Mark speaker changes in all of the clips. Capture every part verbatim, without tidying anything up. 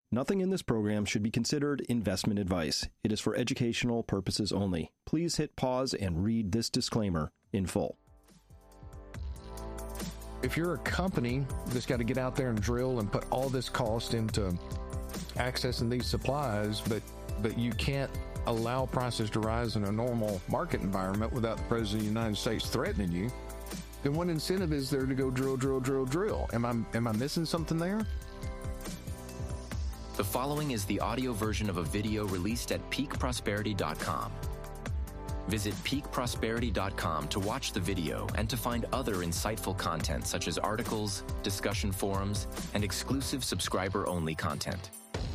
Speaker 1: Nothing in this program should be considered investment advice. It is for educational purposes only. Please hit pause and read this disclaimer in full.
Speaker 2: If you're a company that's got to get out there and drill and put all this cost into accessing these supplies, but but you can't allow prices to rise in a normal market environment without the President of the United States threatening you, then what incentive is there to go drill, drill, drill, drill? Am I am I missing something there?
Speaker 3: The following is the audio version of a video released at peak prosperity dot com. Visit peak prosperity dot com to watch the video and to find other insightful content such as articles, discussion forums, and exclusive subscriber-only content.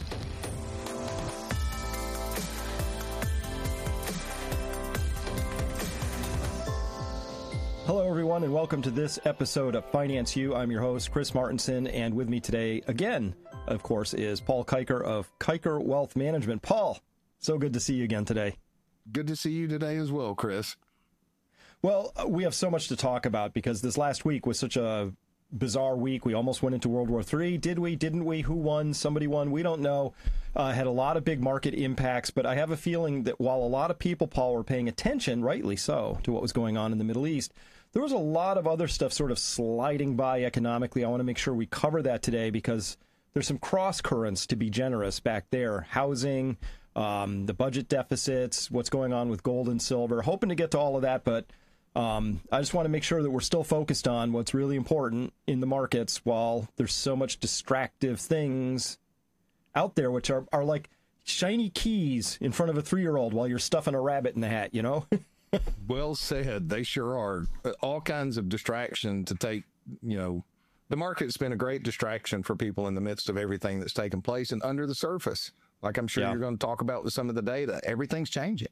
Speaker 1: Hello, everyone, and welcome to this episode of Finance U. I'm your host, Chris Martenson, and with me today, again, of course, is Paul Kiker of Kiker Wealth Management. Paul, so good to see you again today.
Speaker 2: Good to see you today as well, Chris.
Speaker 1: Well, we have so much to talk about because this last week was such a bizarre week. We almost went into World War Three. Did we? Didn't we? Who won? Somebody won. We don't know. Uh, had a lot of big market impacts, but I have a feeling that while a lot of people, Paul, were paying attention, rightly so, to what was going on in the Middle East, there was a lot of other stuff sort of sliding by economically. I want to make sure we cover that today because there's some cross currents, to be generous, back there. Housing, um, the budget deficits, what's going on with gold and silver. Hoping to get to all of that, but um, I just want to make sure that we're still focused on what's really important in the markets while there's so much distractive things out there, which are, are like shiny keys in front of a three-year-old while you're stuffing a rabbit in the hat, you know?
Speaker 2: Well said. They sure are. All kinds of distraction to take, you know, the market's been a great distraction for people in the midst of everything that's taken place and under the surface. Like I'm sure yeah. you're going to talk about with some of the data. Everything's changing.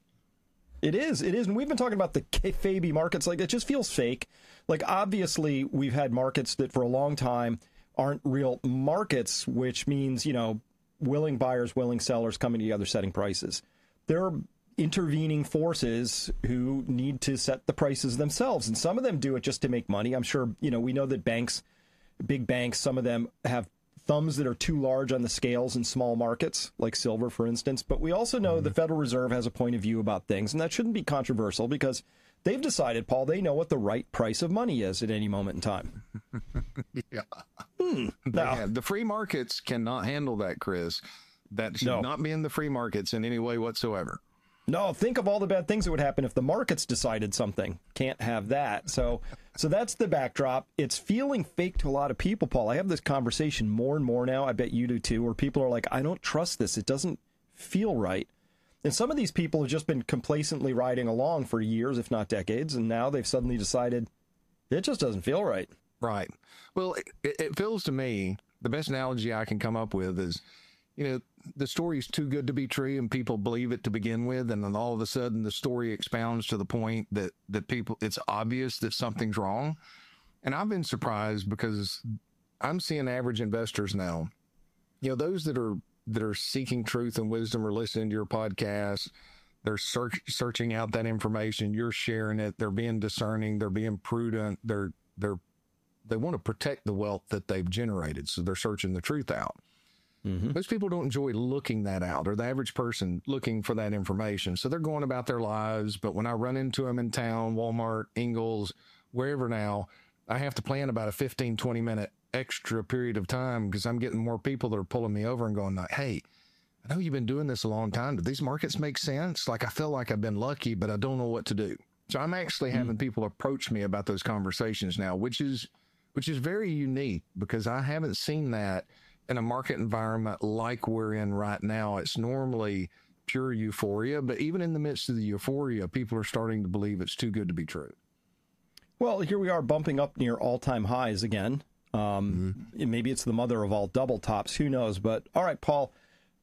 Speaker 1: It is. It is. And we've been talking about the kayfabe markets. Like, it just feels fake. Like, obviously, we've had markets that for a long time aren't real markets, which means, you know, willing buyers, willing sellers coming together setting prices. There are intervening forces who need to set the prices themselves. And some of them do it just to make money. I'm sure, you know, we know that banks, big banks, some of them have thumbs that are too large on the scales in small markets, like silver, for instance. But we also know mm-hmm. the Federal Reserve has a point of view about things, and that shouldn't be controversial because they've decided, Paul, they know what the right price of money is at any moment in time.
Speaker 2: yeah.
Speaker 1: Hmm. Now,
Speaker 2: have, the free markets cannot handle that, Chris. That should no. not be in the free markets in any way whatsoever.
Speaker 1: No, think of all the bad things that would happen if the markets decided something. Can't have that. So so that's the backdrop. It's feeling fake to a lot of people, Paul. I have this conversation more and more now, I bet you do too, where people are like, I don't trust this. It doesn't feel right. And some of these people have just been complacently riding along for years, if not decades, and now they've suddenly decided it just doesn't feel right.
Speaker 2: Right. Well, it, it feels to me, the best analogy I can come up with is, you know, the story is too good to be true and people believe it to begin with. And then all of a sudden the story expounds to the point that, that people, it's obvious that something's wrong. And I've been surprised because I'm seeing average investors now, you know, those that are, that are seeking truth and wisdom or listening to your podcast, they're search, searching out that information. You're sharing it. They're being discerning. They're being prudent. They're, they're, they want to protect the wealth that they've generated. So they're searching the truth out. Mm-hmm. Most people don't enjoy looking that out, or the average person looking for that information. So they're going about their lives. But when I run into them in town, Walmart, Ingles, wherever now, I have to plan about a fifteen, twenty minute extra period of time because I'm getting more people that are pulling me over and going, like, hey, I know you've been doing this a long time. Do these markets make sense? Like, I feel like I've been lucky, but I don't know what to do. So I'm actually mm-hmm. having people approach me about those conversations now, which is, which is very unique because I haven't seen that in a market environment like we're in right now. It's normally pure euphoria, but even in the midst of the euphoria, people are starting to believe it's too good to be true.
Speaker 1: Well, here we are bumping up near all-time highs again. Um, mm-hmm. Maybe it's the mother of all double tops. Who knows? But all right, Paul,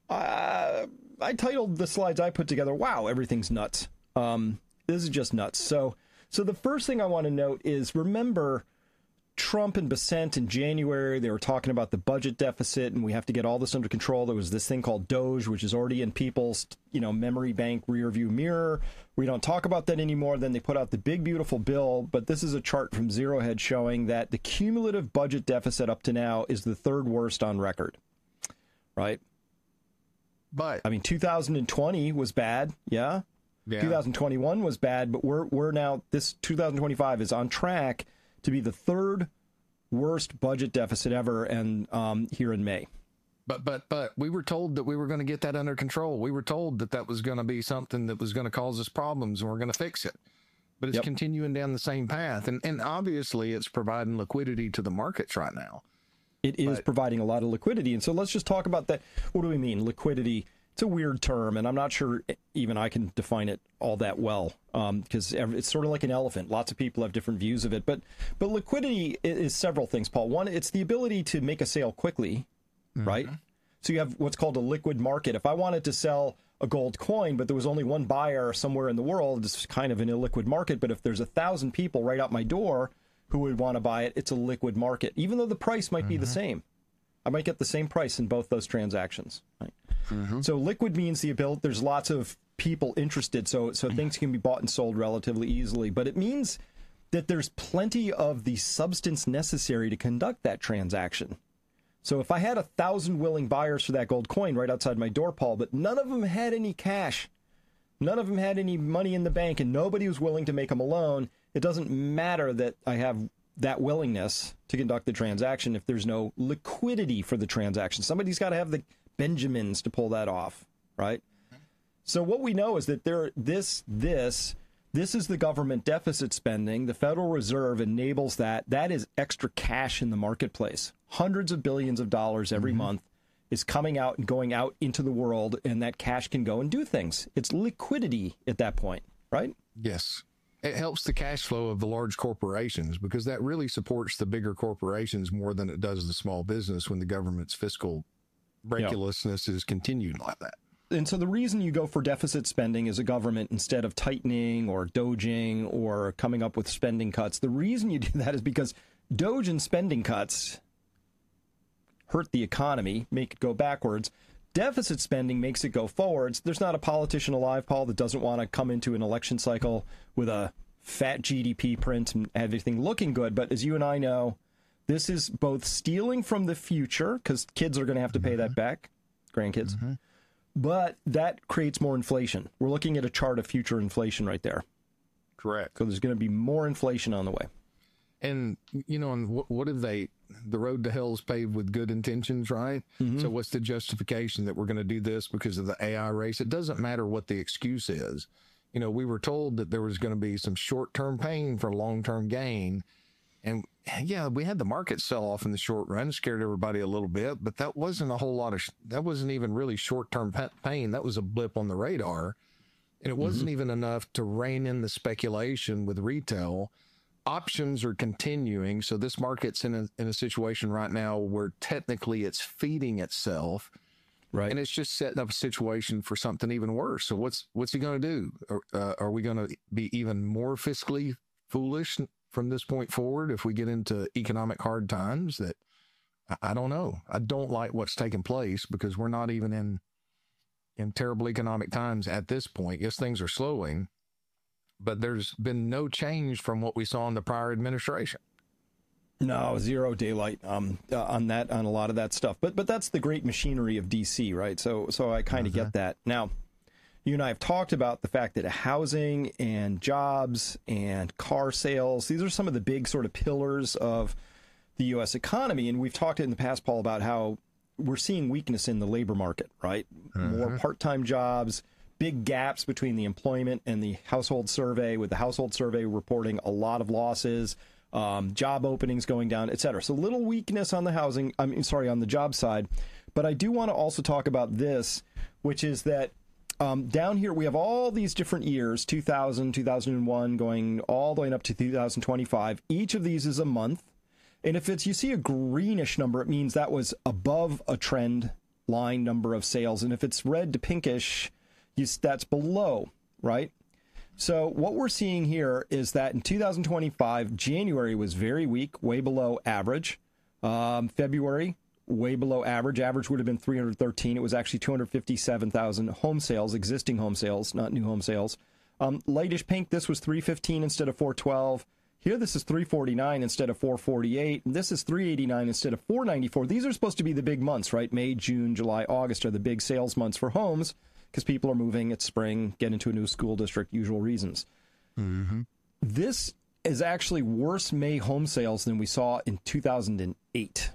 Speaker 1: uh, I titled the slides I put together, wow, everything's nuts. Um, this is just nuts. So, so the first thing I want to note is, remember, Trump and Bessent in January, they were talking about the budget deficit and we have to get all this under control. There was this thing called Doge, which is already in people's, you know, memory bank rear view mirror. We don't talk about that anymore. Then they put out the big, beautiful bill. But this is a chart from Zero Hedge showing that the cumulative budget deficit up to now is the third worst on record, right?
Speaker 2: But
Speaker 1: I mean, two thousand twenty was bad. Yeah.
Speaker 2: yeah.
Speaker 1: two thousand twenty-one was bad, but we're we're now this two thousand twenty-five is on track to be the third worst budget deficit ever, and um, here in May.
Speaker 2: But but but we were told that we were going to get that under control. We were told that that was going to be something that was going to cause us problems, and we're going to fix it. But it's
Speaker 1: Yep.
Speaker 2: continuing down the same path, and and obviously it's providing liquidity to the markets right now.
Speaker 1: It is
Speaker 2: But-
Speaker 1: providing a lot of liquidity. And so let's just talk about that. What do we mean? Liquidity. It's a weird term, and I'm not sure even I can define it all that well, because um, it's sort of like an elephant. Lots of people have different views of it. But but liquidity is, is several things, Paul. One, it's the ability to make a sale quickly, mm-hmm. right? So you have what's called a liquid market. If I wanted to sell a gold coin, but there was only one buyer somewhere in the world, it's kind of an illiquid market. But if there's a thousand people right out my door who would want to buy it, it's a liquid market, even though the price might mm-hmm. be the same. I might get the same price in both those transactions. Right? Mm-hmm. So liquid means the ability, there's lots of people interested, so so things can be bought and sold relatively easily. But it means that there's plenty of the substance necessary to conduct that transaction. So if I had a thousand willing buyers for that gold coin right outside my door, Paul, but none of them had any cash, none of them had any money in the bank, and nobody was willing to make them a loan, it doesn't matter that I have that willingness to conduct the transaction if there's no liquidity for the transaction. Somebody's got to have the Benjamins to pull that off, right? So what we know is that there, this, this, this is the government deficit spending. The Federal Reserve enables that. That is extra cash in the marketplace. Hundreds of billions of dollars every mm-hmm. month is coming out and going out into the world, and that cash can go and do things. It's liquidity at that point, right?
Speaker 2: Yes. It helps the cash flow of the large corporations because that really supports the bigger corporations more than it does the small business when the government's fiscal ridiculousness yep. is continued like that.
Speaker 1: And so the reason you go for deficit spending as a government instead of tightening or doging or coming up with spending cuts, the reason you do that is because doge and spending cuts hurt the economy, make it go backwards. Deficit spending makes it go forwards. There's not a politician alive, Paul, that doesn't want to come into an election cycle with a fat G D P print and everything looking good. But as you and I know, this is both stealing from the future, because kids are going to have to pay that back, grandkids, mm-hmm. but that creates more inflation. We're looking at a chart of future inflation right there.
Speaker 2: Correct.
Speaker 1: So there's going to be more inflation on the way.
Speaker 2: And, you know, and what, what have they, the road to hell is paved with good intentions, right? Mm-hmm. So what's the justification that we're going to do this because of the A I race? It doesn't matter what the excuse is. You know, we were told that there was going to be some short-term pain for long-term gain. And yeah, we had the market sell off in the short run, scared everybody a little bit, but that wasn't a whole lot of, that wasn't even really short-term pain. That was a blip on the radar. And it wasn't mm-hmm. even enough to rein in the speculation with retail. Options are continuing. So this market's in a, in a situation right now where technically it's feeding itself.
Speaker 1: Right.
Speaker 2: And it's just setting up a situation for something even worse. So what's, what's he going to do? Are, uh, are we going to be even more fiscally foolish from this point forward if we get into economic hard times? That I, I don't know. I don't like what's taking place because we're not even in, in terrible economic times at this point. Yes, things are slowing, but there's been no change from what we saw in the prior administration.
Speaker 1: No, zero daylight um, uh, on that, on a lot of that stuff. But but that's the great machinery of D C, right? So so I kind of mm-hmm. get that. Now, you and I have talked about the fact that housing and jobs and car sales, these are some of the big sort of pillars of the U S economy. And we've talked in the past, Paul, about how we're seeing weakness in the labor market, right? Mm-hmm. More part-time jobs, big gaps between the employment and the household survey, with the household survey reporting a lot of losses. Um, job openings going down, et cetera. So little weakness on the housing, I mean, sorry, on the job side. But I do want to also talk about this, which is that um, down here we have all these different years, two thousand, two thousand one, going all the way up to two thousand twenty-five. Each of these is a month. And if it's, you see a greenish number, it means that was above a trend line number of sales. And if it's red to pinkish, you, that's below, right? So what we're seeing here is that in two thousand twenty-five, January was very weak, way below average. Um, February, way below average. Average would have been three hundred thirteen. It was actually two hundred fifty-seven thousand home sales, existing home sales, not new home sales. Um, lightish pink, this was three fifteen instead of four twelve. Here, this is three forty-nine instead of four forty-eight, and this is three eighty-nine instead of four ninety-four. These are supposed to be the big months, right? May, June, July, August are the big sales months for homes because people are moving. It's spring, get into a new school district, usual reasons.
Speaker 2: Mm-hmm.
Speaker 1: This is actually worse May home sales than we saw in two thousand eight.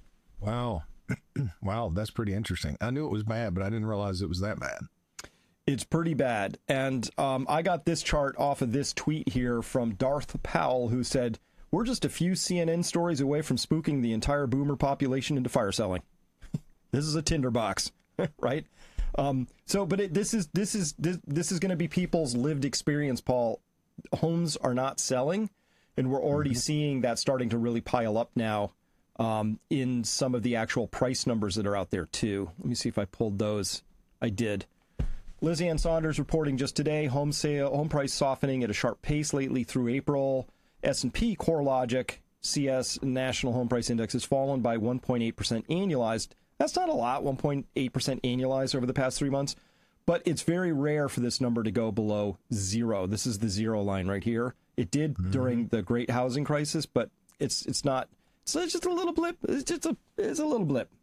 Speaker 2: Wow. Wow, that's pretty interesting. I knew it was bad, but I didn't realize it was that bad.
Speaker 1: It's pretty bad. And um, I got this chart off of this tweet here from Darth Powell, who said, we're just a few C N N stories away from spooking the entire boomer population into fire selling. This is a tinderbox, right? Um, so, but it, this is this is this, this is going to be people's lived experience, Paul. Homes are not selling, and we're already mm-hmm. seeing that starting to really pile up now um, in some of the actual price numbers that are out there, too. Let me see if I pulled those. I did. Lizzie Ann Saunders reporting just today, home sale, home price softening at a sharp pace lately through April. S and P CoreLogic C S National Home Price Index has fallen by one point eight percent annualized. That's not a lot, one point eight percent annualized over the past three months. But it's very rare for this number to go below zero. This is the zero line right here. It did mm-hmm. during the Great Housing Crisis, but it's it's not. So it's just a little blip. It's just a it's a little blip.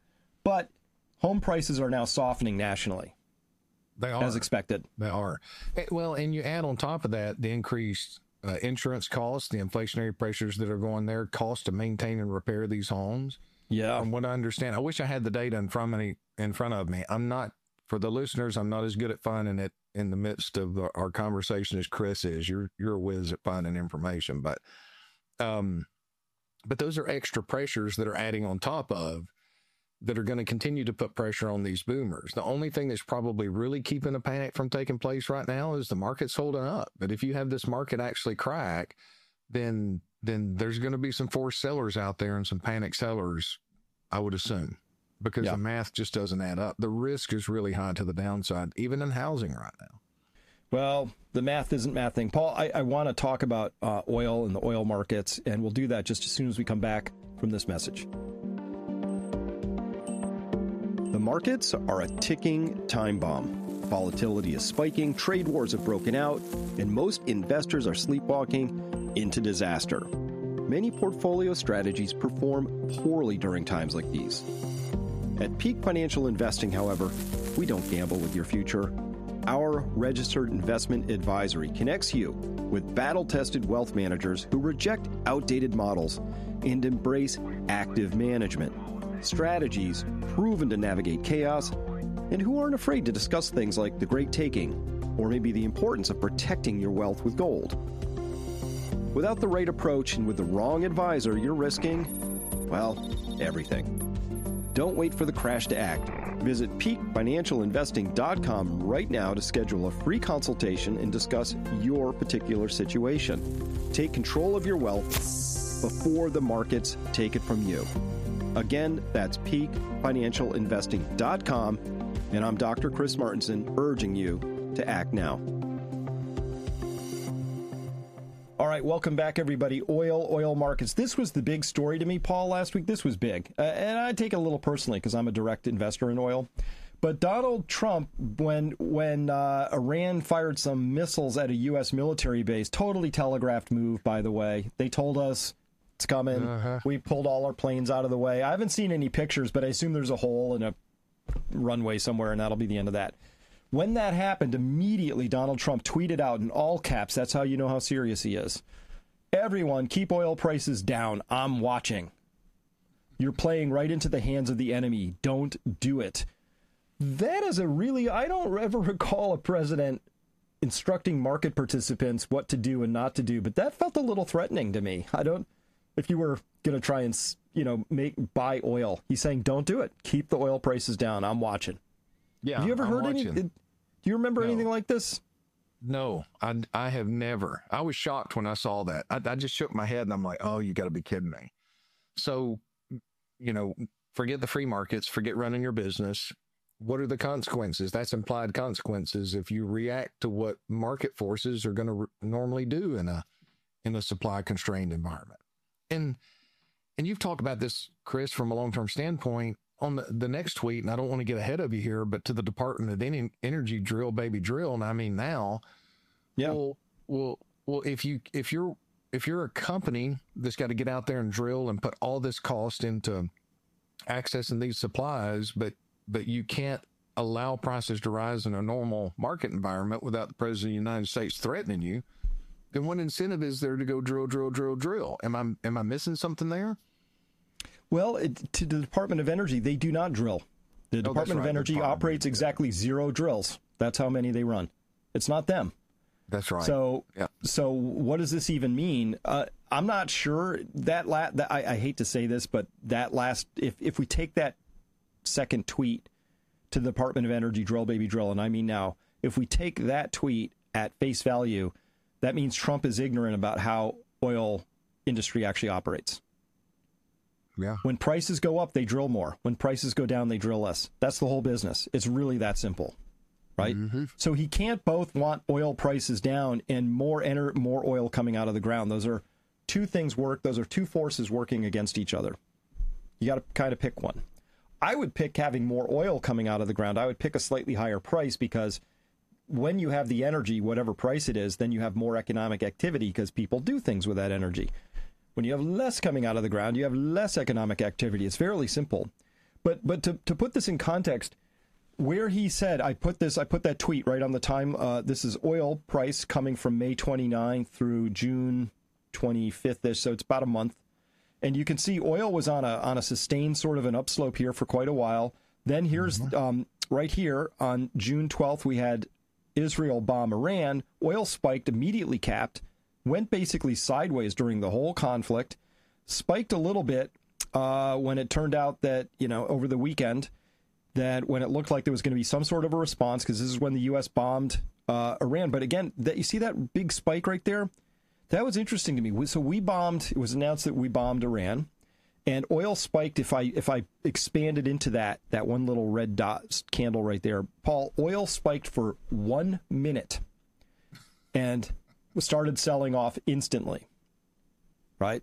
Speaker 1: But home prices are now softening nationally.
Speaker 2: They are,
Speaker 1: as expected.
Speaker 2: They are. Well, and you add on top of that the increased uh, insurance costs, the inflationary pressures that are going there, cost to maintain and repair these homes.
Speaker 1: Yeah.
Speaker 2: From what I understand, I wish I had the data in front of me. In front of me, I'm not. For the listeners, I'm not as good at finding it in the midst of the, our conversation as Chris is. You're you're a whiz at finding information, but um, but those are extra pressures that are adding on top of that are going to continue to put pressure on these boomers. The only thing that's probably really keeping a panic from taking place right now is the market's holding up. But if you have this market actually crack, then then there's going to be some forced sellers out there and some panic sellers, I would assume. Because yeah. the math just doesn't add up. The risk is really high to the downside, even in housing right now.
Speaker 1: Well, the math isn't mathing. Paul, I, I want to talk about uh, oil and the oil markets, and we'll do that just as soon as we come back from this message. The markets are a ticking time bomb. Volatility is spiking, trade wars have broken out, and most investors are sleepwalking into disaster. Many portfolio strategies perform poorly during times like these. At Peak Financial Investing, however, we don't gamble with your future. Our registered investment advisory connects you with battle-tested wealth managers who reject outdated models and embrace active management, strategies proven to navigate chaos, and who aren't afraid to discuss things like the great taking or maybe the importance of protecting your wealth with gold. Without the right approach and with the wrong advisor, you're risking, well, everything. Don't wait for the crash to act. Visit peak financial investing dot com right now to schedule a free consultation and discuss your particular situation. Take control of your wealth before the markets take it from you. Again, that's peak financial investing dot com, and I'm Doctor Chris Martenson urging you to act now. All right, welcome back, everybody. Oil, oil markets. This was the big story to me, Paul, last week. This was big. Uh, and I take it a little personally because I'm a direct investor in oil. But Donald Trump, when when uh, Iran fired some missiles at a U S military base, totally telegraphed move, by the way. They told us it's coming. Uh-huh. We pulled all our planes out of the way. I haven't seen any pictures, but I assume there's a hole in a runway somewhere, and that'll be the end of that. When that happened, immediately Donald Trump tweeted out in all caps, that's how you know how serious he is. Everyone, keep oil prices down. I'm watching. You're playing right into the hands of the enemy. Don't do it. That is a really, I don't ever recall a president instructing market participants what to do and not to do, but that felt a little threatening to me. I don't, if you were going to try and, you know, make buy oil, he's saying, don't do it. Keep the oil prices down. I'm watching.
Speaker 2: Yeah.
Speaker 1: Have you ever
Speaker 2: I'm
Speaker 1: heard
Speaker 2: watching.
Speaker 1: any? Did, do you remember
Speaker 2: no.
Speaker 1: anything like this?
Speaker 2: No, I, I have never. I was shocked when I saw that. I, I just shook my head and I'm like, oh, you got to be kidding me. So, you know, forget the free markets, forget running your business. What are the consequences? That's implied consequences if you react to what market forces are going to re- normally do in a in a supply constrained environment. And and you've talked about this, Chris, from a long-term standpoint. On the, the next tweet, and I don't want to get ahead of you here, but to the Department of en- Energy, drill, baby, drill. And I mean now,
Speaker 1: yeah.
Speaker 2: Well, well, well, if you if you're if you're a company that's got to get out there and drill and put all this cost into accessing these supplies, but but you can't allow prices to rise in a normal market environment without the President of the United States threatening you, then what incentive is there to go drill, drill, drill, drill? Am I am I missing something there?
Speaker 1: Well, it, to the Department of Energy, they do not drill. The
Speaker 2: Oh,
Speaker 1: Department
Speaker 2: that's
Speaker 1: of
Speaker 2: right,
Speaker 1: Energy
Speaker 2: Department of
Speaker 1: operates
Speaker 2: Energy, yeah.
Speaker 1: exactly zero drills. That's how many they run. It's not them.
Speaker 2: That's right.
Speaker 1: So,
Speaker 2: yeah.
Speaker 1: so what does this even mean? Uh, I'm not sure. That, la- that I, I hate to say this, but that last, if if we take that second tweet to the Department of Energy, drill baby drill, and I mean now, if we take that tweet at face value, that means Trump is ignorant about how oil industry actually operates.
Speaker 2: Yeah.
Speaker 1: When prices go up, they drill more. When prices go down, they drill less. That's the whole business. It's really that simple, right?
Speaker 2: Mm-hmm.
Speaker 1: So he can't both want oil prices down and more enter, more oil coming out of the ground. Those are two things work. Those are two forces working against each other. You got to kind of pick one. I would pick having more oil coming out of the ground. I would pick a slightly higher price because when you have the energy, whatever price it is, then you have more economic activity because people do things with that energy. When you have less coming out of the ground, you have less economic activity. It's fairly simple. But but to, to put this in context, where he said, I put this, I put that tweet right on the time. Uh, this is oil price coming from May twenty-ninth through June twenty-fifth-ish. So it's about a month. And you can see oil was on a on a sustained sort of an upslope here for quite a while. Then here's mm-hmm. um, right here on June twelfth, we had Israel bomb Iran. Oil spiked, immediately capped, went basically sideways during the whole conflict, spiked a little bit uh, when it turned out that, you know, over the weekend, that when it looked like there was going to be some sort of a response, because this is when the U S bombed uh, Iran. But again, that you see that big spike right there? That was interesting to me. So we bombed, it was announced that we bombed Iran, and oil spiked. If I if I expanded into that, that one little red dot candle right there, Paul, oil spiked for one minute and started selling off instantly, right?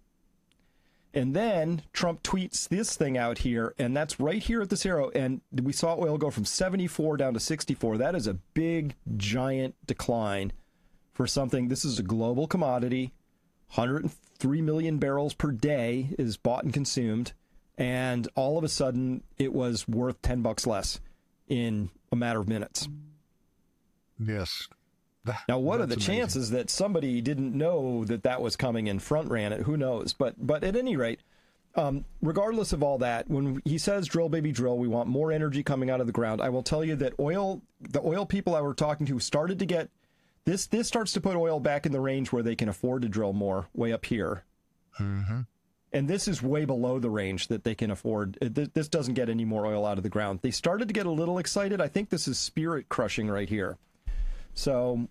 Speaker 1: And then Trump tweets this thing out here, and that's right here at this arrow, and we saw oil go from seventy-four down to sixty-four. That is a big, giant decline for something. This is a global commodity. one hundred three million barrels per day is bought and consumed, and all of a sudden it was worth ten bucks less in a matter of minutes.
Speaker 2: Yes.
Speaker 1: Now, what are the
Speaker 2: amazing.
Speaker 1: chances that somebody didn't know that that was coming and front ran it? Who knows? But but at any rate, um, regardless of all that, when he says drill, baby, drill, we want more energy coming out of the ground. I will tell you that oil, the oil people I were talking to started to get this. This starts to put oil back in the range where they can afford to drill more, way up here.
Speaker 2: Mm-hmm.
Speaker 1: And this is way below the range that they can afford. This doesn't get any more oil out of the ground. They started to get a little excited. I think this is spirit crushing right here. So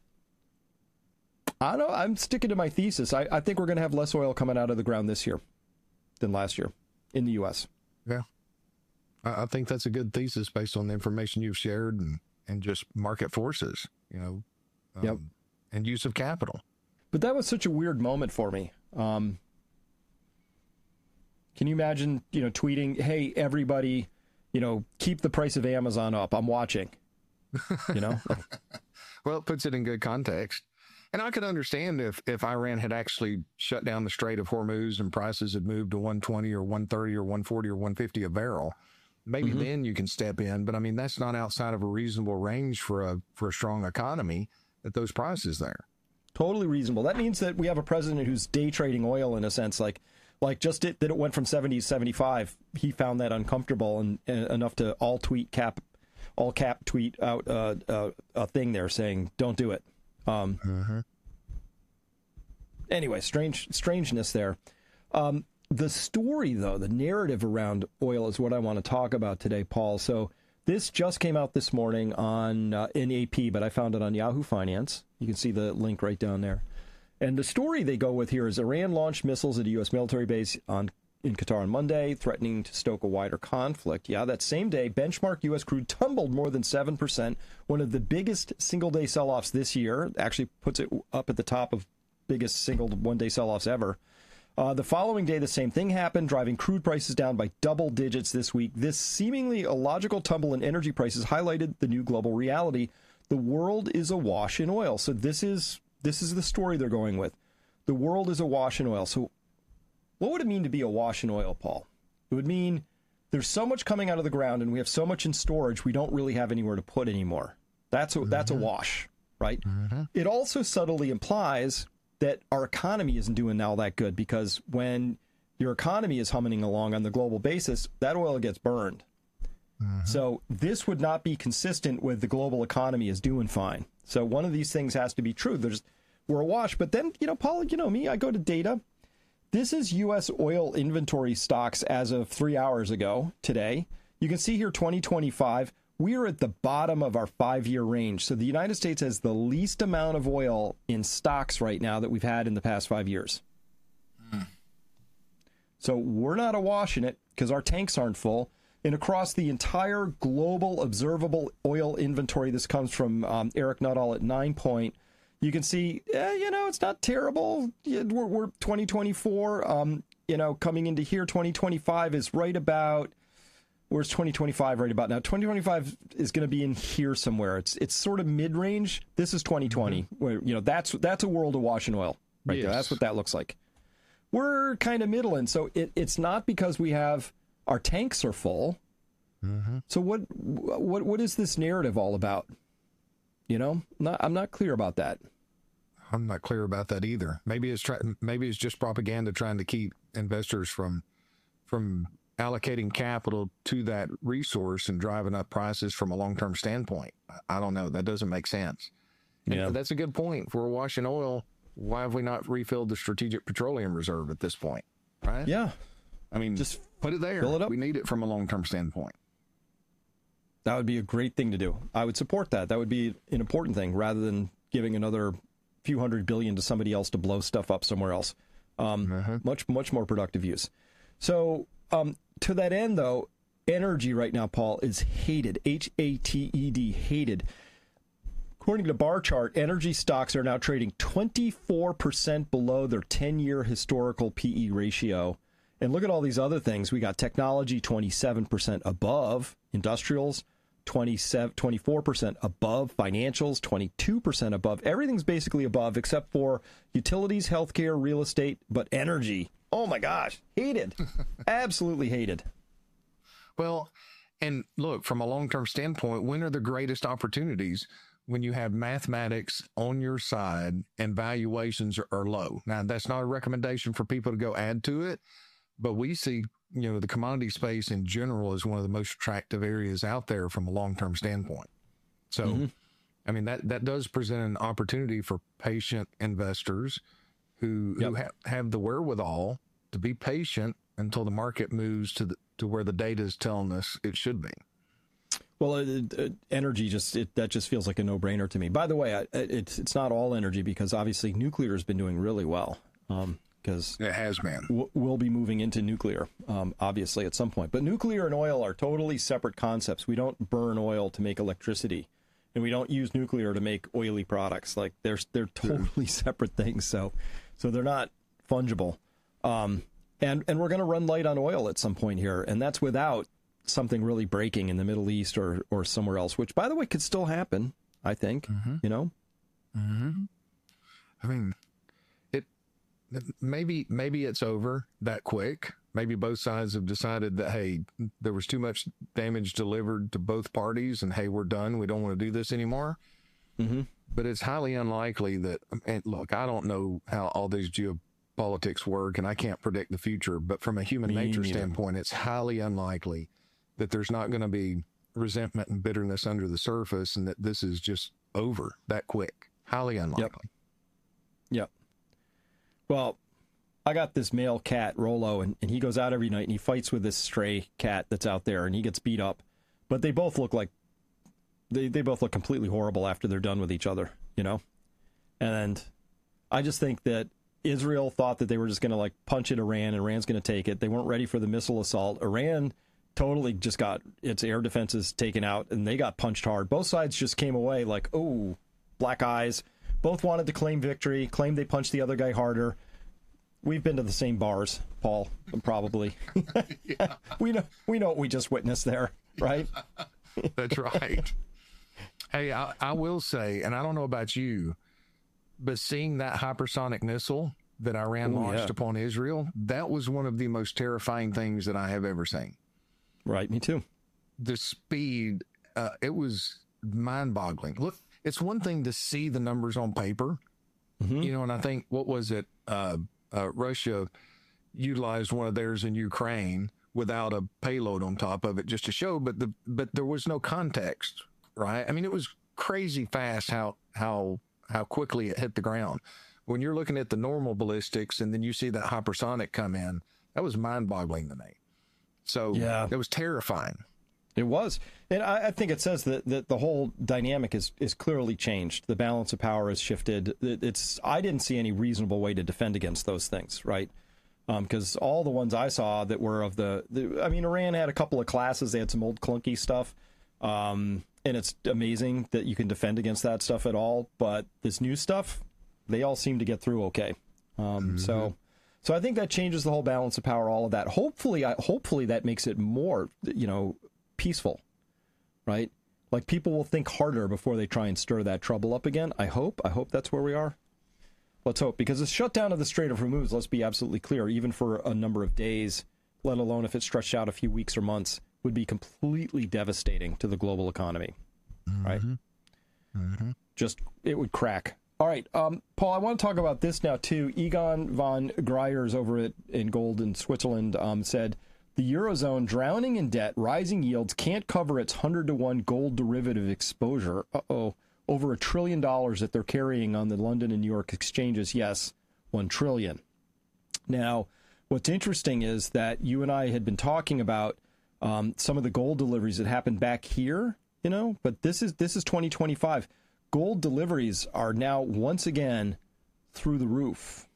Speaker 1: I don't know. I'm sticking to my thesis. I, I think we're going to have less oil coming out of the ground this year than last year in the U S.
Speaker 2: Yeah. I, I think that's a good thesis based on the information you've shared and, and just market forces, you know, um,
Speaker 1: yep.
Speaker 2: and use of capital.
Speaker 1: But that was such a weird moment for me. Um, can you imagine, you know, tweeting, hey, everybody, you know, keep the price of Amazon up. I'm watching, you know?
Speaker 2: Well, it puts it in good context. And I could understand if, if Iran had actually shut down the Strait of Hormuz and prices had moved to one twenty or one thirty or one forty or one fifty a barrel. Maybe mm-hmm. then you can step in. But I mean, that's not outside of a reasonable range for a for a strong economy at those prices there.
Speaker 1: Totally reasonable. That means that we have a president who's day trading oil in a sense, like like just it, that it went from seventy to seventy-five. He found that uncomfortable and, and enough to all tweet cap, all cap tweet out uh, uh, a thing there saying, don't do it. Um,
Speaker 2: uh-huh.
Speaker 1: Anyway, strange strangeness there. Um, the story, though, the narrative around oil is what I want to talk about today, Paul. So this just came out this morning on uh, in A P, but I found it on Yahoo Finance. You can see the link right down there. And the story they go with here is Iran launched missiles at a U S military base on in Qatar on Monday, threatening to stoke a wider conflict. Yeah, that same day, benchmark U S crude tumbled more than seven percent, one of the biggest single-day sell-offs this year. Actually puts it up at the top of biggest single one-day sell-offs ever. Uh, the following day, the same thing happened, driving crude prices down by double digits this week. This seemingly illogical tumble in energy prices highlighted the new global reality. The world is awash in oil. So this is this is the story they're going with. the world is awash in oil. So what would it mean to be awash in oil, Paul? It would mean there's so much coming out of the ground and we have so much in storage, we don't really have anywhere to put anymore. That's a, mm-hmm. that's a wash, right? Mm-hmm. It also subtly implies that our economy isn't doing all that good, because when your economy is humming along on the global basis, that oil gets burned. Mm-hmm. So this would not be consistent with the global economy is doing fine. So one of these things has to be true. There's, we're awash. But then, you know, Paul, you know me, I go to data. This is U S oil inventory stocks as of three hours ago today. You can see here twenty twenty-five. We are at the bottom of our five-year range. So the United States has the least amount of oil in stocks right now that we've had in the past five years. Mm. So we're not awash in it because our tanks aren't full. And across the entire global observable oil inventory, this comes from um, Eric Nuttall at Nine Point, you can see, eh, you know, it's not terrible. We're, we're twenty twenty-four, um, you know, coming into here, twenty twenty-five is right about... Where's twenty twenty-five right about now? twenty twenty-five is going to be in here somewhere. It's it's sort of mid-range. This is twenty twenty, mm-hmm. where, you know, that's that's a world of wash and oil right yes. there. That's what that looks like. We're kind of middling, so it, it's not because we have our tanks are full. Mm-hmm. So what what what is this narrative all about? You know, not, I'm not clear about that.
Speaker 2: I'm not clear about that either. Maybe it's try, maybe it's just propaganda trying to keep investors from from. allocating capital to that resource and driving up prices from a long-term standpoint. I don't know. That doesn't make sense. Yeah, and that's a good point. If we're washing oil, why have we not refilled the Strategic Petroleum Reserve at this point? Right?
Speaker 1: Yeah.
Speaker 2: I mean, just put it there.
Speaker 1: Fill it up.
Speaker 2: We need it from a long-term standpoint.
Speaker 1: That would be a great thing to do. I would support that. That would be an important thing rather than giving another few hundred billion to somebody else to blow stuff up somewhere else. Um, uh-huh. Much, much more productive use. So, um, to that end, though, energy right now, Paul, is hated. H A T E D, hated. According to Bar Chart, energy stocks are now trading twenty-four percent below their ten-year historical P E ratio. And look at all these other things. We got technology twenty-seven percent above, industrials twenty-seven, twenty-four percent above, financials twenty-two percent above. Everything's basically above except for utilities, healthcare, real estate, but energy. Oh my gosh, hated. Absolutely hated.
Speaker 2: Well, and look, from a long-term standpoint, when are the greatest opportunities? When you have mathematics on your side and valuations are, are low. Now, that's not a recommendation for people to go add to it, but we see, you know, the commodity space in general is one of the most attractive areas out there from a long-term standpoint. So, mm-hmm. I mean, that, that does present an opportunity for patient investors who, yep. who ha- have the wherewithal to be patient until the market moves to the, to where the data is telling us it should be.
Speaker 1: Well, it, it, energy just it, that just feels like a no-brainer to me. By the way, I, it's it's not all energy because obviously nuclear has been doing really well. Because um,
Speaker 2: it has, man.
Speaker 1: W- we'll be moving into nuclear, um, obviously, at some point. But nuclear and oil are totally separate concepts. We don't burn oil to make electricity, and we don't use nuclear to make oily products. Like they're they're totally separate things. So so they're not fungible. Um, and and we're going to run light on oil at some point here, and that's without something really breaking in the Middle East or, or somewhere else, which, by the way, could still happen, I think, mm-hmm. you know?
Speaker 2: Mm-hmm. I mean, it maybe maybe it's over that quick. Maybe both sides have decided that, hey, there was too much damage delivered to both parties, and, hey, we're done. We don't want to do this anymore. Mm-hmm. But it's highly unlikely that, and look, I don't know how all these geopolitics work, and I can't predict the future, but from a human Me nature neither. standpoint, it's highly unlikely that there's not going to be resentment and bitterness under the surface and that this is just over that quick. Highly unlikely.
Speaker 1: Yep. yep. Well, I got this male cat, Rolo, and, and he goes out every night and he fights with this stray cat that's out there and he gets beat up. But they both look like, they, they both look completely horrible after they're done with each other, you know? And I just think that Israel thought that they were just going to like punch at Iran and Iran's going to take it. They weren't ready for the missile assault. Iran totally just got its air defenses taken out and they got punched hard. Both sides just came away like, oh, black eyes. Both wanted to claim victory, claimed they punched the other guy harder. We've been to the same bars, Paul, probably. yeah. We know we know what we just witnessed there, right?
Speaker 2: That's right. Hey, I, I will say, and I don't know about you, but seeing that hypersonic missile that Iran
Speaker 1: Ooh,
Speaker 2: launched
Speaker 1: yeah.
Speaker 2: upon Israel, that was one of the most terrifying things that I have ever seen.
Speaker 1: Right, me too.
Speaker 2: The speed, uh, it was mind-boggling. Look, it's one thing to see the numbers on paper,
Speaker 1: Mm-hmm.
Speaker 2: you know, and I think, what was it? Uh, uh, Russia utilized one of theirs in Ukraine without a payload on top of it just to show, but the but there was no context, right? I mean, it was crazy fast how how how quickly it hit the ground. When you're looking at the normal ballistics and then you see that hypersonic come in, that was mind-boggling to me. So
Speaker 1: Yeah.
Speaker 2: it was terrifying.
Speaker 1: It was. And I, I think it says that, that the whole dynamic is, is clearly changed. The balance of power has shifted. It, it's I didn't see any reasonable way to defend against those things, right? Because um, all the ones I saw that were of the, the, I mean, Iran had a couple of classes. They had some old clunky stuff. Um, and it's amazing that you can defend against that stuff at all. But this new stuff, they all seem to get through okay. Um, mm-hmm. So so I think that changes the whole balance of power, all of that. Hopefully, I, hopefully that makes it more, you know, peaceful, right? Like people will think harder before they try and stir that trouble up again. I hope. I hope that's where we are. Let's hope, because the shutdown of the Strait of Hormuz, let's be absolutely clear, even for a number of days, let alone if it stretched out a few weeks or months, would be completely devastating to the global economy, mm-hmm. right? Mm-hmm. Just, it would crack. All right, um, Paul, I want to talk about this now, too. Egon von Greyer's over at, in gold in Switzerland um, said, the Eurozone drowning in debt, rising yields can't cover its one hundred to one gold derivative exposure. Uh-oh. Over a trillion dollars that they're carrying on the London and New York exchanges. Yes, one trillion. Now, what's interesting is that you and I had been talking about um, some of the gold deliveries that happened back here, you know, but this is this is twenty twenty-five. Gold deliveries are now once again through the roof.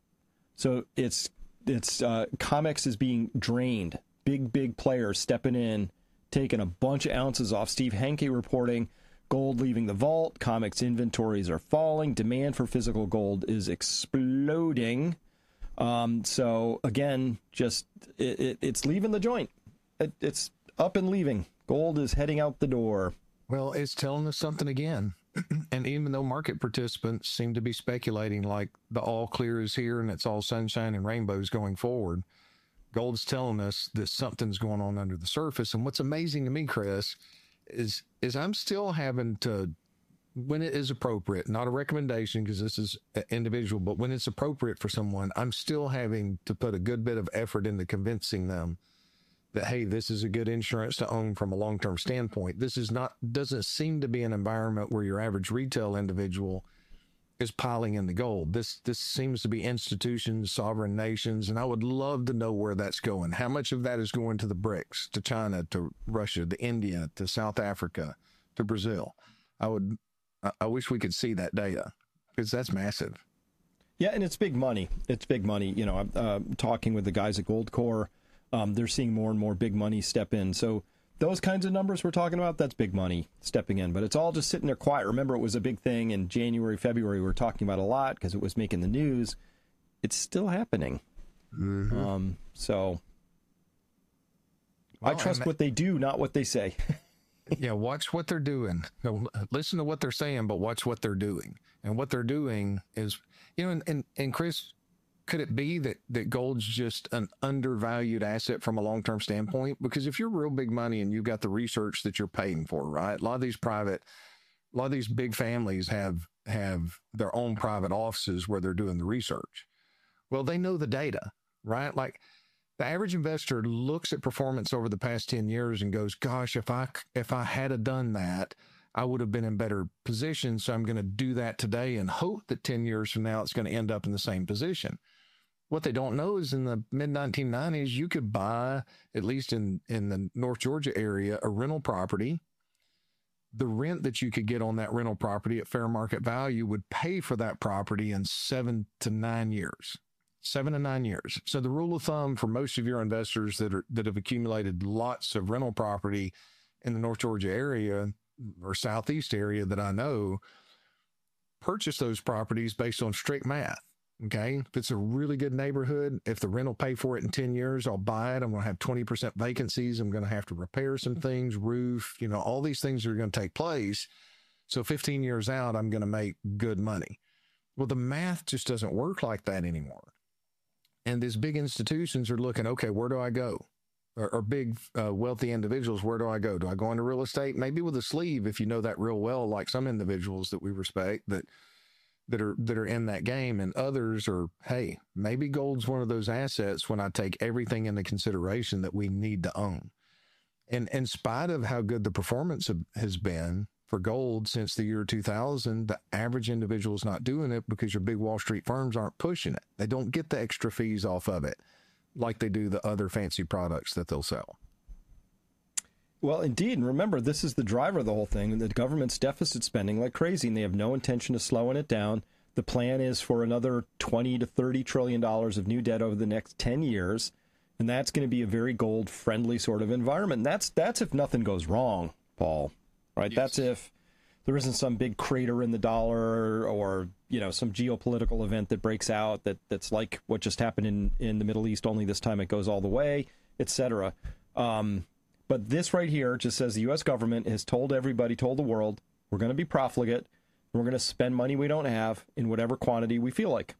Speaker 1: So it's it's uh, COMEX is being drained. Big, big players stepping in, taking a bunch of ounces off. Steve Henke reporting gold leaving the vault. COMEX inventories are falling. Demand for physical gold is exploding. Um, so again, just it, it, it's leaving the joint. It, it's up and leaving. Gold is heading out the door.
Speaker 2: Well, it's telling us something again. And even though market participants seem to be speculating like the all clear is here and it's all sunshine and rainbows going forward, gold's telling us that something's going on under the surface. And what's amazing to me, Chris, is is I'm still having to, when it is appropriate, not a recommendation because this is individual, but when it's appropriate for someone, I'm still having to put a good bit of effort into convincing them that, hey, this is a good insurance to own from a long-term standpoint. This is not, doesn't seem to be an environment where your average retail individual is piling in the gold. This this seems to be institutions, sovereign nations, and I would love to know where that's going. How much of that is going to the BRICS, to China, to Russia, to India, to South Africa, to Brazil? I would, I, I wish we could see that data because that's massive.
Speaker 1: Yeah, and it's big money. It's big money. You know, I'm uh, talking with the guys at Goldcore. Um, they're seeing more and more big money step in. So those kinds of numbers we're talking about, that's big money stepping in. But it's all just sitting there quiet. Remember, it was a big thing in January, February. We were talking about a lot because it was making the news. It's still happening. Mm-hmm. Um, so well, I trust what they do, not what they say.
Speaker 2: Yeah, watch what they're doing. Listen to what they're saying, but watch what they're doing. And what they're doing is, you know, and, and, and Chris, could it be that, that gold's just an undervalued asset from a long-term standpoint? Because if you're real big money and you've got the research that you're paying for, right? A lot of these private, a lot of these big families have, have their own private offices where they're doing the research. Well, they know the data, right? Like the average investor looks at performance over the past ten years and goes, gosh, if I, if I had have done that, I would have been in better position. So I'm going to do that today and hope that ten years from now, it's going to end up in the same position. What they don't know is in the mid nineteen nineties, you could buy, at least in, in the North Georgia area, a rental property. The rent that you could get on that rental property at fair market value would pay for that property in seven to nine years. Seven to nine years. So the rule of thumb for most of your investors that are that have accumulated lots of rental property in the North Georgia area or Southeast area that I know, purchase those properties based on strict math. Okay. If it's a really good neighborhood, if the rent will pay for it in ten years, I'll buy it. I'm going to have twenty percent vacancies. I'm going to have to repair some things, roof, you know, all these things are going to take place. So fifteen years out, I'm going to make good money. Well, the math just doesn't work like that anymore. And these big institutions are looking, okay, where do I go? Or, or big uh, wealthy individuals, where do I go? Do I go into real estate? Maybe with a sleeve, if you know that real well, like some individuals that we respect that that are that are in that game, and others are, hey, maybe gold's one of those assets when I take everything into consideration that we need to own. And in spite of how good the performance has been for gold since the year two thousand, the average individual is not doing it because your big Wall Street firms aren't pushing it. They don't get the extra fees off of it like they do the other fancy products that they'll sell.
Speaker 1: Well, indeed. And remember, this is the driver of the whole thing. The government's deficit spending like crazy, and they have no intention of slowing it down. The plan is for another twenty to thirty trillion dollars of new debt over the next ten years. And that's going to be a very gold friendly sort of environment. And that's, that's if nothing goes wrong, Paul, right? Yes. That's if there isn't some big crater in the dollar or, you know, some geopolitical event that breaks out that that's like what just happened in, in the Middle East, only this time it goes all the way, et cetera. Um, but this right here just says the U S government has told everybody, told the world, we're going to be profligate. We're going to spend money we don't have in whatever quantity we feel like.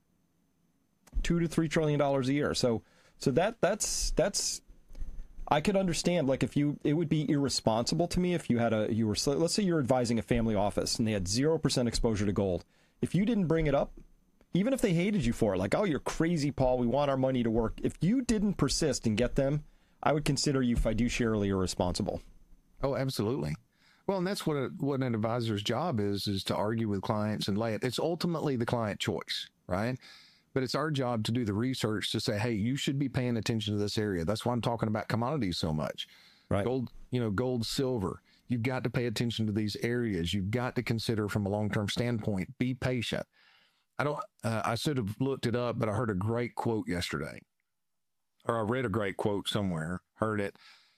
Speaker 1: Two to three trillion dollars a year. So, so that that's that's. I could understand, like, if you, it would be irresponsible to me if you had a, you were, let's say you're advising a family office and they had zero percent exposure to gold. If you didn't bring it up, even if they hated you for it, like, oh, you're crazy, Paul, we want our money to work. If you didn't persist and get them, I would consider you fiduciarily irresponsible.
Speaker 2: Oh, absolutely. Well, and that's what a, what an advisor's job is, is to argue with clients and lay it. It's ultimately the client choice, right? But it's our job to do the research to say, hey, you should be paying attention to this area. That's why I'm talking about commodities so much.
Speaker 1: Right.
Speaker 2: Gold, you know, gold, silver. You've got to pay attention to these areas. You've got to consider from a long-term standpoint. Be patient. I don't, uh, I should have looked it up, but I heard a great quote yesterday. Or I read a great quote somewhere, heard it.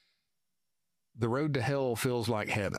Speaker 2: The road to hell feels like heaven.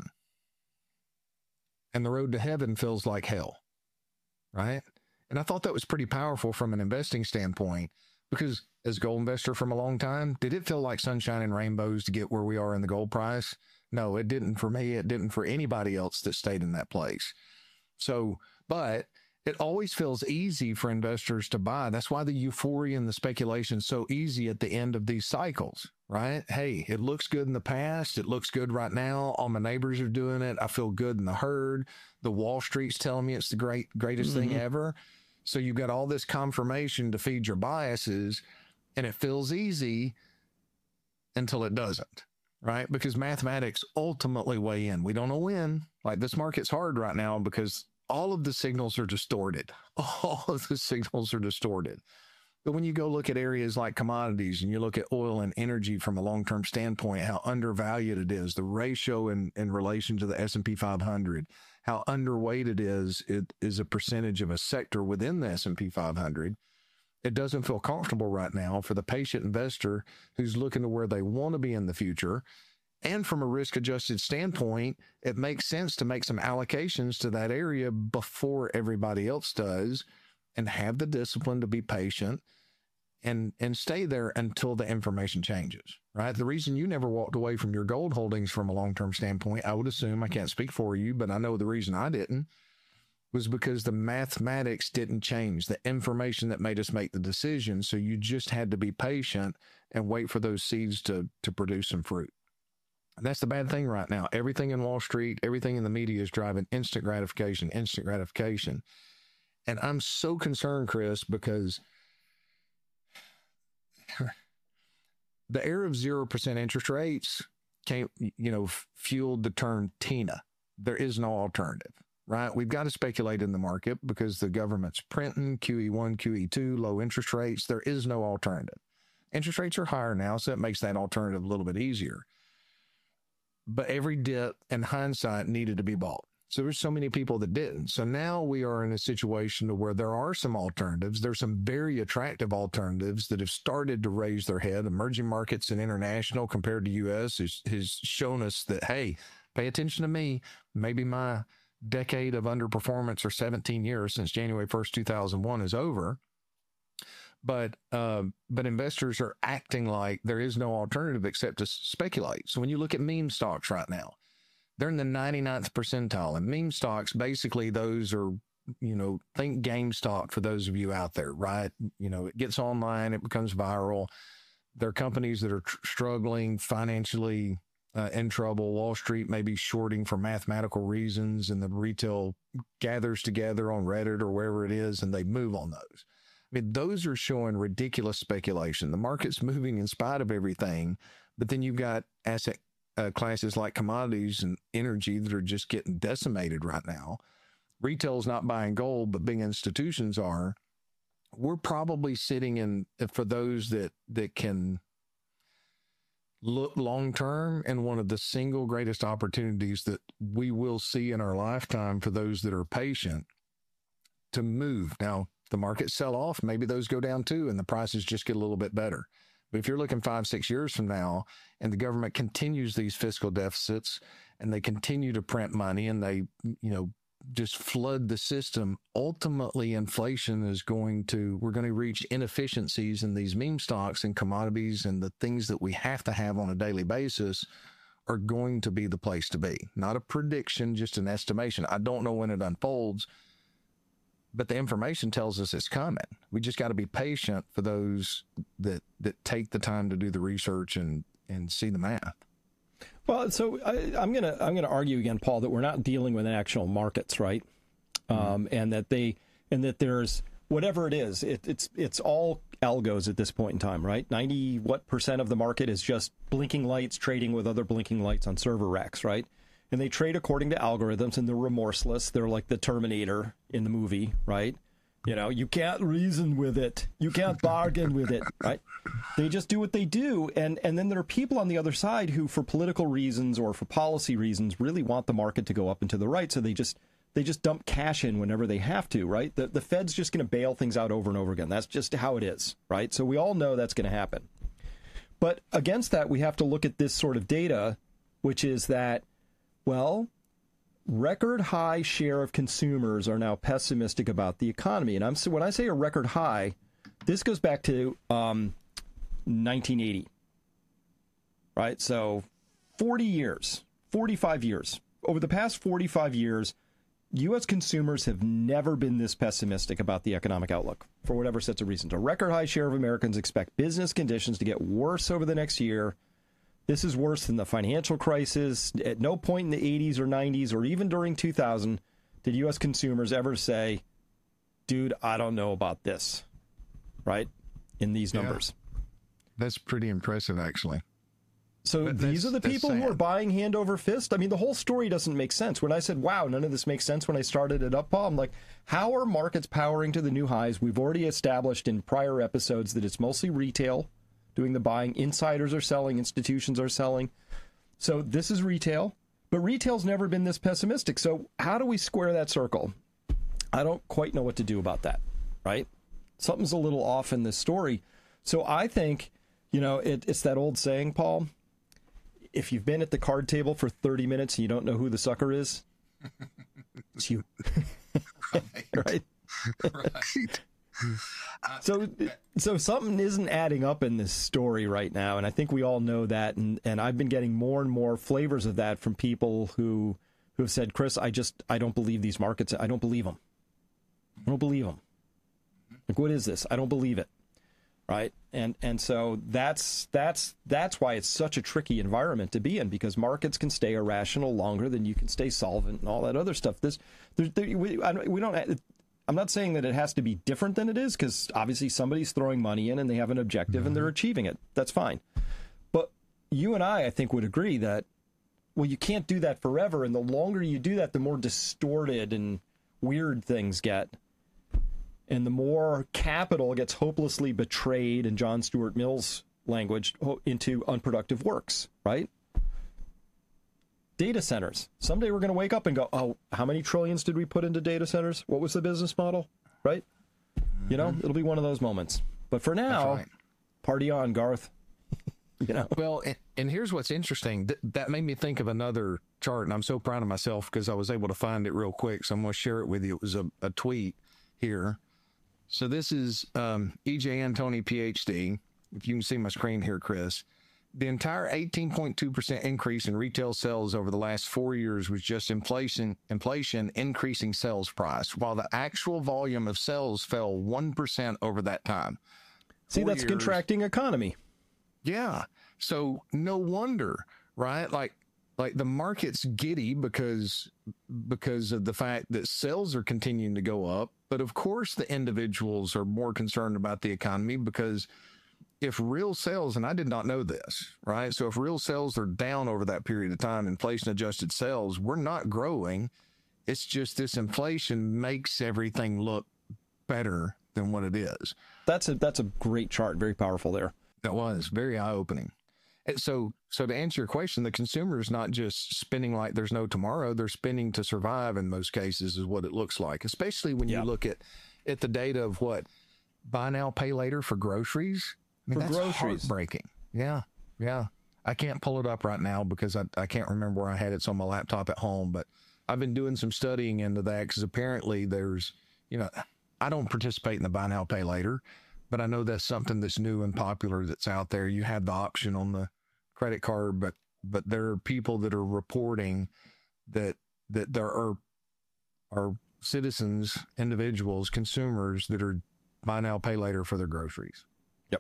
Speaker 2: And the road to heaven feels like hell. Right? And I thought that was pretty powerful from an investing standpoint, because as a gold investor from a long time, did it feel like sunshine and rainbows to get where we are in the gold price? No, it didn't for me. It didn't for anybody else that stayed in that place. So, but it always feels easy for investors to buy. That's why the euphoria and the speculation is so easy at the end of these cycles, right? Hey, it looks good in the past. It looks good right now. All my neighbors are doing it. I feel good in the herd. The Wall Street's telling me it's the great, greatest mm-hmm. thing ever. So you've got all this confirmation to feed your biases, and it feels easy until it doesn't, right? Because mathematics ultimately weigh in. We don't know when. Like, this market's hard right now because all of the signals are distorted. All of the signals are distorted. But when you go look at areas like commodities and you look at oil and energy from a long-term standpoint, how undervalued it is, the ratio in, in relation to the S and P five hundred, how underweight it is, it is a percentage of a sector within the S and P five hundred. It doesn't feel comfortable right now for the patient investor who's looking to where they want to be in the future. And from a risk-adjusted standpoint, it makes sense to make some allocations to that area before everybody else does, and have the discipline to be patient and and stay there until the information changes, right? The reason you never walked away from your gold holdings from a long-term standpoint, I would assume, I can't speak for you, but I know the reason I didn't, was because the mathematics didn't change, the information that made us make the decision. So you just had to be patient and wait for those seeds to to produce some fruit. And that's the bad thing right now. Everything in Wall Street, everything in the media is driving instant gratification, instant gratification. And I'm so concerned, Chris, because the era of zero percent interest rates came, you know, fueled the term TINA. There is no alternative, right? We've got to speculate in the market because the government's printing Q E one, Q E two, low interest rates. There is no alternative. Interest rates are higher now, so it makes that alternative a little bit easier. But every dip in hindsight needed to be bought. So there's so many people that didn't. So now we are in a situation where there are some alternatives. There's some very attractive alternatives that have started to raise their head. Emerging markets and international compared to U S has, has shown us that, hey, pay attention to me. Maybe my decade of underperformance or seventeen years since January first, two thousand one is over. But uh, but investors are acting like there is no alternative except to speculate. So when you look at meme stocks right now, they're in the ninety-ninth percentile. And meme stocks, basically, those are you know, think GameStop for those of you out there, right? You know, it gets online, it becomes viral. There are companies that are tr- struggling financially, uh, in trouble. Wall Street may be shorting for mathematical reasons, and the retail gathers together on Reddit or wherever it is, and they move on those. I mean, those are showing ridiculous speculation. The market's moving in spite of everything, but then you've got asset uh, classes like commodities and energy that are just getting decimated right now. Retail's not buying gold, but big institutions are. We're probably sitting in, for those that, that can look long-term, and one of the single greatest opportunities that we will see in our lifetime for those that are patient to move. Now, the markets sell off, maybe those go down too, and the prices just get a little bit better. But if you're looking five, six years from now, and the government continues these fiscal deficits, and they continue to print money, and they, you know, just flood the system, ultimately inflation is going to, we're going to reach inefficiencies in these meme stocks and commodities, and the things that we have to have on a daily basis are going to be the place to be. Not a prediction, just an estimation. I don't know when it unfolds, but the information tells us it's coming. We just got to be patient for those that that take the time to do the research and and see the math.
Speaker 1: Well, so I, I'm gonna I'm gonna argue again, Paul, that we're not dealing with actual markets, right? Mm-hmm. Um, and that they and that there's whatever it is, it, it's it's all algos at this point in time, right? Ninety what percent of the market is just blinking lights trading with other blinking lights on server racks, right? And they trade according to algorithms, and they're remorseless. They're like the Terminator in the movie, right? You know, you can't reason with it. You can't bargain with it, right? They just do what they do. And, and then there are people on the other side who, for political reasons or for policy reasons, really want the market to go up and to the right. So they just they just dump cash in whenever they have to, right? The, the Fed's just going to bail things out over and over again. That's just how it is, right? So we all know that's going to happen. But against that, we have to look at this sort of data, which is that, well, record high share of consumers are now pessimistic about the economy. And I'm so when I say a record high, this goes back to um, nineteen eighty, right? So forty years, forty-five years. Over the past forty-five years, U S consumers have never been this pessimistic about the economic outlook for whatever sets of reasons. A record high share of Americans expect business conditions to get worse over the next year. This is worse than the financial crisis. At no point in the eighties or nineties or even during two thousand did U S consumers ever say, dude, I don't know about this, right? In these numbers.
Speaker 2: Yeah. That's pretty impressive, actually.
Speaker 1: So
Speaker 2: but
Speaker 1: these are the people who are buying hand over fist. I mean, the whole story doesn't make sense. When I said, wow, none of this makes sense when I started it up, Paul, I'm like, how are markets powering to the new highs? We've already established in prior episodes that it's mostly retail doing the buying. Insiders are selling. Institutions are selling. So this is retail. But retail's never been this pessimistic. So how do we square that circle? I don't quite know what to do about that, right? Something's a little off in this story. So I think, you know, it, it's that old saying, Paul, if you've been at the card table for thirty minutes and you don't know who the sucker is, it's you. Right?
Speaker 2: Right.
Speaker 1: So, so something isn't adding up in this story right now, and I think we all know that. And, and I've been getting more and more flavors of that from people who who have said, "Chris, I just I don't believe these markets. I don't believe them. I don't believe them. Like, what is this? I don't believe it." Right? And and so that's that's that's why it's such a tricky environment to be in, because markets can stay irrational longer than you can stay solvent and all that other stuff. This there, there, we I, we don't. I'm not saying that it has to be different than it is, because obviously somebody's throwing money in and they have an objective mm-hmm. and they're achieving it. That's fine. But you and I, I think, would agree that, well, you can't do that forever. And the longer you do that, the more distorted and weird things get. And the more capital gets hopelessly betrayed, in John Stuart Mill's language, into unproductive works, right? Data centers. Someday we're going to wake up and go, oh, how many trillions did we put into data centers? What was the business model? Right? Mm-hmm. You know, it'll be one of those moments. But for now, right. Party on, Garth. You know.
Speaker 2: Well, and, and here's what's interesting. Th- that made me think of another chart, and I'm so proud of myself because I was able to find it real quick. So I'm going to share it with you. It was a, a tweet here. So this is um, E J Antoni, P H D. If you can see my screen here, Chris. The entire eighteen point two percent increase in retail sales over the last four years was just inflation, inflation increasing sales price, while the actual volume of sales fell one percent over that time.
Speaker 1: See,
Speaker 2: Four
Speaker 1: that's
Speaker 2: years,
Speaker 1: contracting economy.
Speaker 2: Yeah. So no wonder, right? Like, like the market's giddy because, because of the fact that sales are continuing to go up. But of course, the individuals are more concerned about the economy because if real sales, and I did not know this, right? So if real sales are down over that period of time, inflation adjusted sales, we're not growing. It's just this inflation makes everything look better than what it is.
Speaker 1: That's a that's a great chart. Very powerful there.
Speaker 2: That was very eye opening. And so, so to answer your question, the consumer is not just spending like there's no tomorrow. They're spending to survive in most cases is what it looks like, especially when
Speaker 1: yeah.
Speaker 2: you look at, at the data of what buy now, pay later for groceries. I mean,
Speaker 1: for
Speaker 2: that's
Speaker 1: groceries.
Speaker 2: Heartbreaking. Yeah. Yeah. I can't pull it up right now because I, I can't remember where I had it. It's on my laptop at home, but I've been doing some studying into that because apparently there's, you know, I don't participate in the buy now, pay later, but I know that's something that's new and popular that's out there. You have the option on the credit card, but, but there are people that are reporting that, that there are, are citizens, individuals, consumers that are buy now, pay later for their groceries.
Speaker 1: Yep.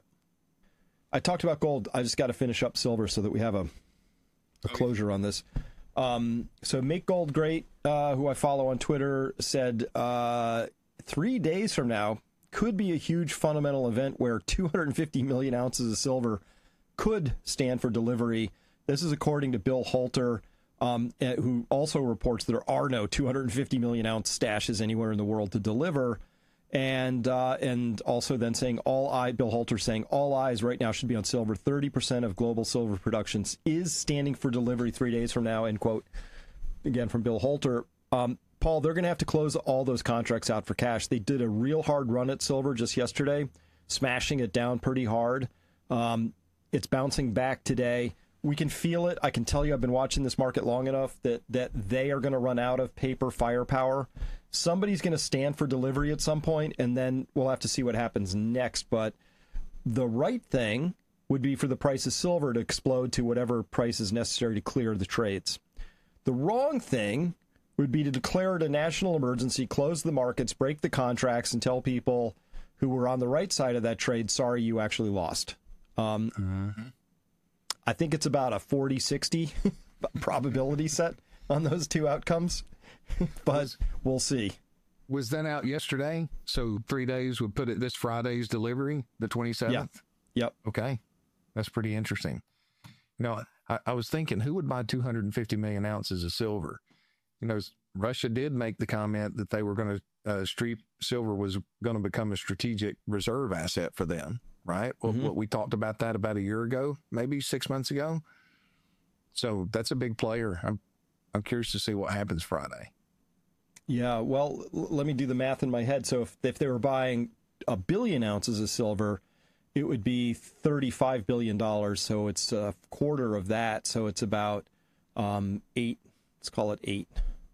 Speaker 1: I talked about gold. I just got to finish up silver so that we have a, a closure on this. Um, so Make Gold Great, uh, who I follow on Twitter, said, uh, three days from now could be a huge fundamental event where two hundred fifty million ounces of silver could stand for delivery. This is according to Bill Halter, um, who also reports there are no two hundred fifty million ounce stashes anywhere in the world to deliver. And uh, and also then saying all eye, Bill Halter saying all eyes right now should be on silver. thirty percent of global silver production is standing for delivery three days from now, end quote. Again, from Bill Halter. Um, Paul, they're going to have to close all those contracts out for cash. They did a real hard run at silver just yesterday, smashing it down pretty hard. Um, it's bouncing back today. We can feel it. I can tell you I've been watching this market long enough that, that they are going to run out of paper firepower. Somebody's going to stand for delivery at some point, and then we'll have to see what happens next. But the right thing would be for the price of silver to explode to whatever price is necessary to clear the trades. The wrong thing would be to declare it a national emergency, close the markets, break the contracts, and tell people who were on the right side of that trade, sorry, you actually lost. Um, mm-hmm. I think it's about a forty sixty probability set on those two outcomes, but was, we'll see.
Speaker 2: Was that out yesterday? So three days would put it this Friday's delivery, the twenty-seventh?
Speaker 1: Yeah. Yep.
Speaker 2: Okay. That's pretty interesting. You know, I, I was thinking, who would buy two hundred fifty million ounces of silver? You know, Russia did make the comment that they were going to, uh, street silver was going to become a strategic reserve asset for them, right? Mm-hmm. What we talked about that about a year ago, maybe six months ago. So that's a big player. I'm, I'm curious to see what happens Friday.
Speaker 1: Yeah, well, l- let me do the math in my head. So if, if they were buying a billion ounces of silver, it would be thirty-five billion dollars. So it's a quarter of that. So it's about um, eight. Let's call it eight,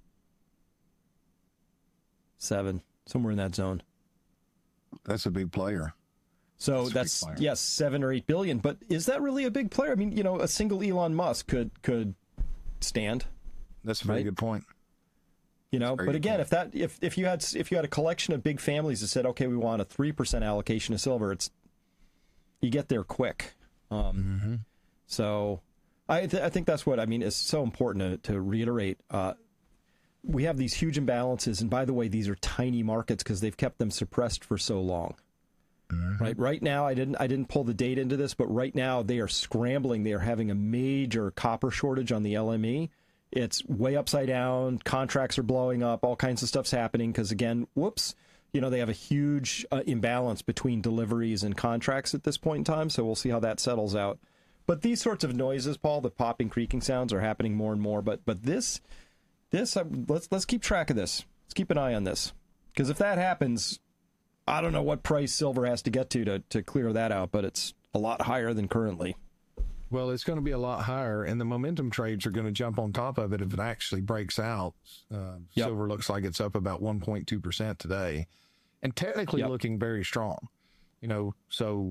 Speaker 1: seven, somewhere in that zone.
Speaker 2: That's a big player.
Speaker 1: So that's, that's yes, seven or eight billion. But is that really a big player? I mean, you know, a single Elon Musk could could stand.
Speaker 2: That's a very
Speaker 1: right?
Speaker 2: good point.
Speaker 1: You know, but again,
Speaker 2: point.
Speaker 1: if that if if you had if you had a collection of big families that said, okay, we want a three percent allocation of silver, it's you get there quick. Um, mm-hmm. So. I, th- I think that's what I mean. It's so important to, to reiterate. Uh, we have these huge imbalances, and by the way, these are tiny markets because they've kept them suppressed for so long. Mm-hmm. Right, right now, I didn't I didn't pull the data into this, but right now they are scrambling. They are having a major copper shortage on the L M E. It's way upside down. Contracts are blowing up. All kinds of stuff's happening because, again, whoops, you know, they have a huge uh, imbalance between deliveries and contracts at this point in time. So we'll see how that settles out. But these sorts of noises, Paul, the popping, creaking sounds are happening more and more. But but this, this uh, let's let's keep track of this. Let's keep an eye on this. Because if that happens, I don't know what price silver has to get to, to to clear that out, but it's a lot higher than currently.
Speaker 2: Well, it's going to be a lot higher, and the momentum trades are going to jump on top of it if it actually breaks out. Uh, yep. Silver looks like it's up about one point two percent today, and technically yep. looking very strong. You know, so...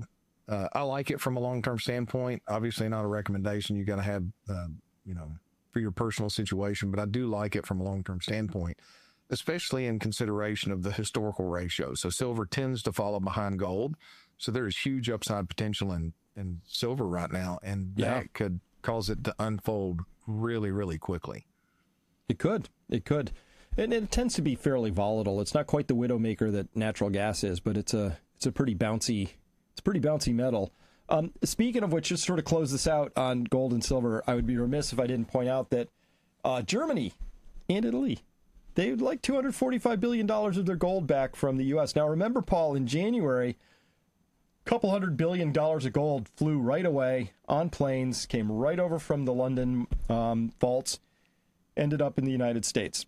Speaker 2: Uh, I like it from a long-term standpoint. Obviously not a recommendation. You got to have, uh, you know, for your personal situation, but I do like it from a long-term standpoint, especially in consideration of the historical ratio. So silver tends to follow behind gold. So there is huge upside potential in, in silver right now. And
Speaker 1: Yeah.
Speaker 2: that could cause it to unfold really, really quickly.
Speaker 1: It could. It could. And it tends to be fairly volatile. It's not quite the widowmaker that natural gas is, but it's a it's a pretty bouncy it's a pretty bouncy metal. Um, speaking of which, just sort of close this out on gold and silver, I would be remiss if I didn't point out that uh, Germany and Italy, they would like two hundred forty-five billion dollars of their gold back from the U S. Now, remember, Paul, in January, a couple hundred billion dollars of gold flew right away on planes, came right over from the London um, vaults, ended up in the United States.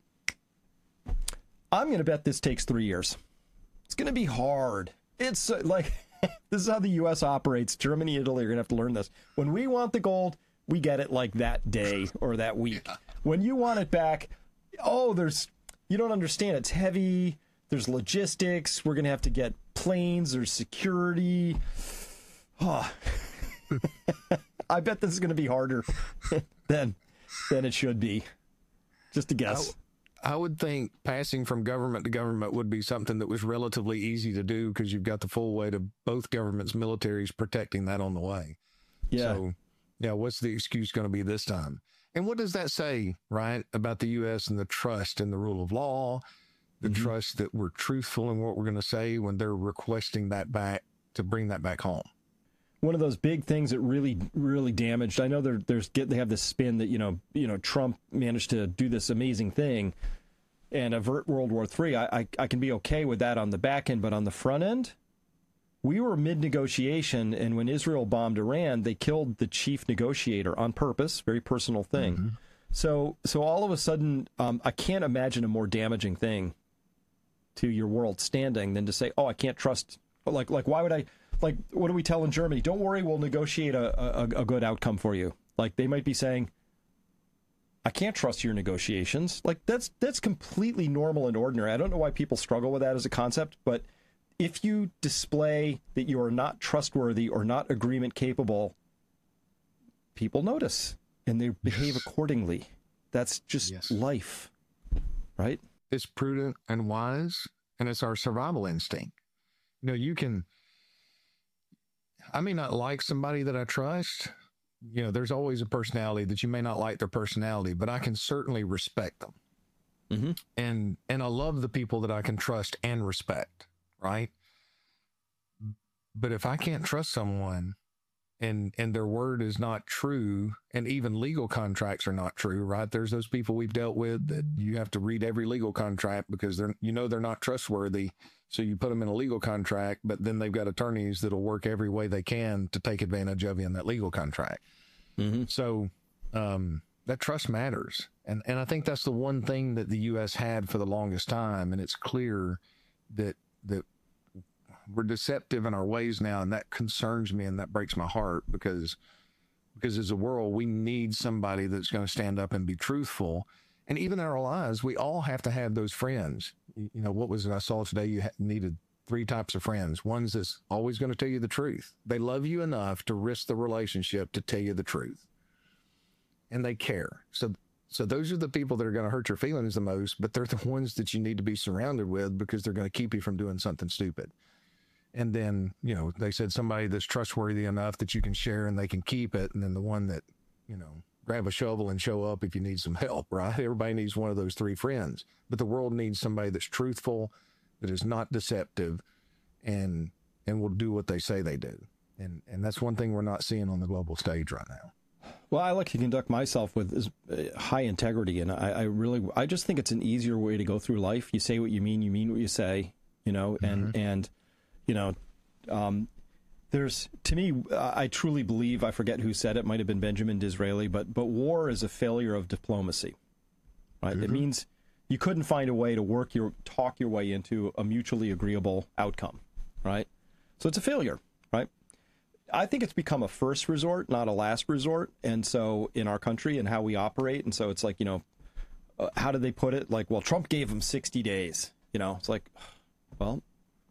Speaker 1: I'm going to bet this takes three years. It's going to be hard. It's uh, like, this is how the U S operates. Germany, Italy are going to have to learn this. When we want the gold, we get it like that day or that week. When you want it back, oh, there's, you don't understand. It's heavy. There's logistics. We're going to have to get planes. There's security. Oh. I bet this is going to be harder than, than it should be. Just a guess.
Speaker 2: I would think passing from government to government would be something that was relatively easy to do because you've got the full weight of both governments' militaries protecting that on the way.
Speaker 1: Yeah.
Speaker 2: So, yeah, what's the excuse going to be this time? And what does that say, right, about the U S and the trust and the rule of law, the mm-hmm. trust that we're truthful in what we're going to say when they're requesting that back to bring that back home?
Speaker 1: One of those big things that really, really damaged. I know there, there's get they have this spin that you know, you know, Trump managed to do this amazing thing and avert World War Three. I, I, I can be okay with that on the back end, but on the front end, we were mid-negotiation, and when Israel bombed Iran, they killed the chief negotiator on purpose. Very personal thing. Mm-hmm. So, so all of a sudden, um, I can't imagine a more damaging thing to your world standing than to say, "Oh, I can't trust." Like, like, why would I? Like, what do we tell in Germany? Don't worry, we'll negotiate a, a, a good outcome for you. Like, they might be saying, I can't trust your negotiations. Like, that's that's completely normal and ordinary. I don't know why people struggle with that as a concept, but if you display that you are not trustworthy or not agreement capable, people notice and they behave yes. accordingly. That's just yes. life, right?
Speaker 2: It's prudent and wise, and it's our survival instinct. You know, you can... I may not like somebody that I trust. You know, there's always a personality that you may not like their personality, but I can certainly respect them. Mm-hmm. And, and I love the people that I can trust and respect, right? But if I can't trust someone and, and their word is not true, and even legal contracts are not true, right? There's those people we've dealt with that you have to read every legal contract because they're, you know, they're not trustworthy. So you put them in a legal contract, but then they've got attorneys that'll work every way they can to take advantage of you in that legal contract. Mm-hmm. So um, that trust matters. And and I think that's the one thing that the U S had for the longest time. And it's clear that that we're deceptive in our ways now. And that concerns me and that breaks my heart because, because as a world, we need somebody that's going to stand up and be truthful. And even in our lives, we all have to have those friends. You know, what was it I saw today? You needed three types of friends. One's that's always going to tell you the truth. They love you enough to risk the relationship to tell you the truth. And they care. So, so those are the people that are going to hurt your feelings the most, but they're the ones that you need to be surrounded with because they're going to keep you from doing something stupid. And then, you know, they said somebody that's trustworthy enough that you can share and they can keep it. And then the one that, you know, grab a shovel and show up if you need some help, right? Everybody needs one of those three friends, but the world needs somebody that's truthful, that is not deceptive, and and will do what they say they do. And and that's one thing we're not seeing on the global stage right now.
Speaker 1: Well, I like to conduct myself with high integrity, and I, I really, I just think it's an easier way to go through life. You say what you mean, you mean what you say, you know, and, mm-hmm. and you know, um, There's, to me, I truly believe, I forget who said it, might have been Benjamin Disraeli, but but war is a failure of diplomacy, right? Mm-hmm. It means you couldn't find a way to work your, talk your way into a mutually agreeable outcome, right? So it's a failure, right? I think it's become a first resort, not a last resort, and so in our country and how we operate, and so it's like, you know, uh, how did they put it? Like, well, Trump gave them sixty days, you know? It's like, well,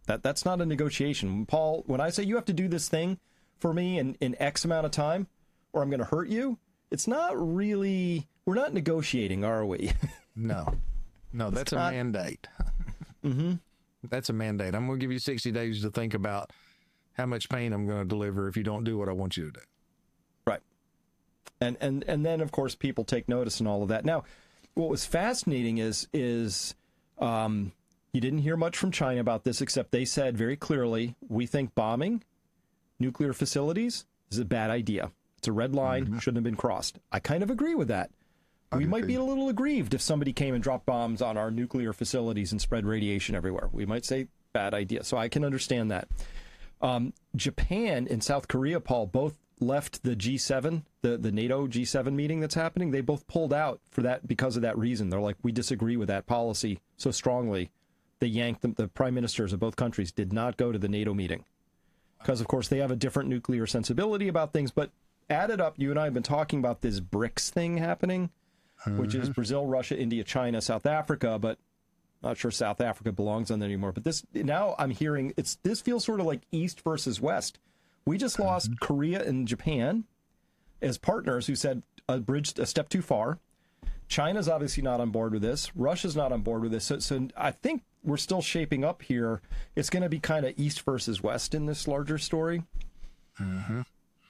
Speaker 1: That That's not a negotiation. Paul, when I say you have to do this thing for me in, in X amount of time, or I'm going to hurt you, it's not really, we're not negotiating, are we?
Speaker 2: No. No, that's
Speaker 1: it's
Speaker 2: a
Speaker 1: not,
Speaker 2: mandate.
Speaker 1: Mm-hmm.
Speaker 2: That's a mandate. I'm going to give you sixty days to think about how much pain I'm going to deliver if you don't do what I want you to do.
Speaker 1: Right. And and and then, of course, people take notice and all of that. Now, what was fascinating is, is um, you didn't hear much from China about this, except they said very clearly, we think bombing nuclear facilities is a bad idea. It's a red line, mm-hmm. shouldn't have been crossed. I kind of agree with that. We might be a little aggrieved if somebody came and dropped bombs on our nuclear facilities and spread radiation everywhere. We might say, bad idea. So I can understand that. Um, Japan and South Korea, Paul, both left the G seven, the, the NATO G seven meeting that's happening. They both pulled out for that because of that reason. They're like, we disagree with that policy so strongly. They yanked them. The prime ministers of both countries did not go to the NATO meeting because, of course, they have a different nuclear sensibility about things. But added up, you and I have been talking about this BRICS thing happening, which is Brazil, Russia, India, China, South Africa, but not sure South Africa belongs on there anymore. But this now I'm hearing it's this feels sort of like East versus West. We just lost mm-hmm. Korea and Japan as partners who said a bridge a step too far. China's obviously not on board with this. Russia's not on board with this. So, so I think we're still shaping up here. It's going to be kind of East versus West in this larger story.
Speaker 2: Mm-hmm.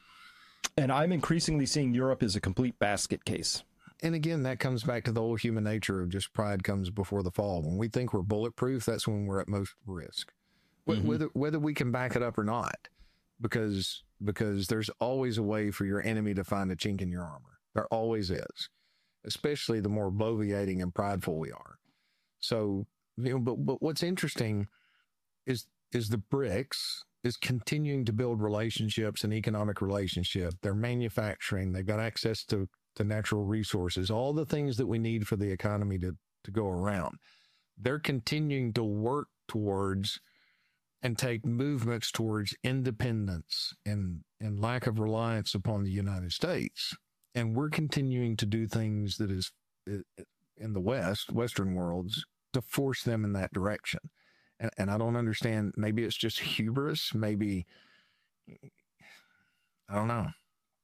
Speaker 1: And I'm increasingly seeing Europe as a complete basket case.
Speaker 2: And again, that comes back to the old human nature of just pride comes before the fall. When we think we're bulletproof, that's when we're at most risk, mm-hmm. whether whether we can back it up or not, because because there's always a way for your enemy to find a chink in your armor. There always is, especially the more bloviating and prideful we are. So, you know, but but what's interesting is is the BRICS is continuing to build relationships and economic relationship. They're manufacturing. They've got access to to natural resources, all the things that we need for the economy to, to go around. They're continuing to work towards and take movements towards independence and, and lack of reliance upon the United States. And we're continuing to do things that is in the West, Western worlds, to force them in that direction. And, and I don't understand. Maybe it's just hubris. Maybe, I don't know.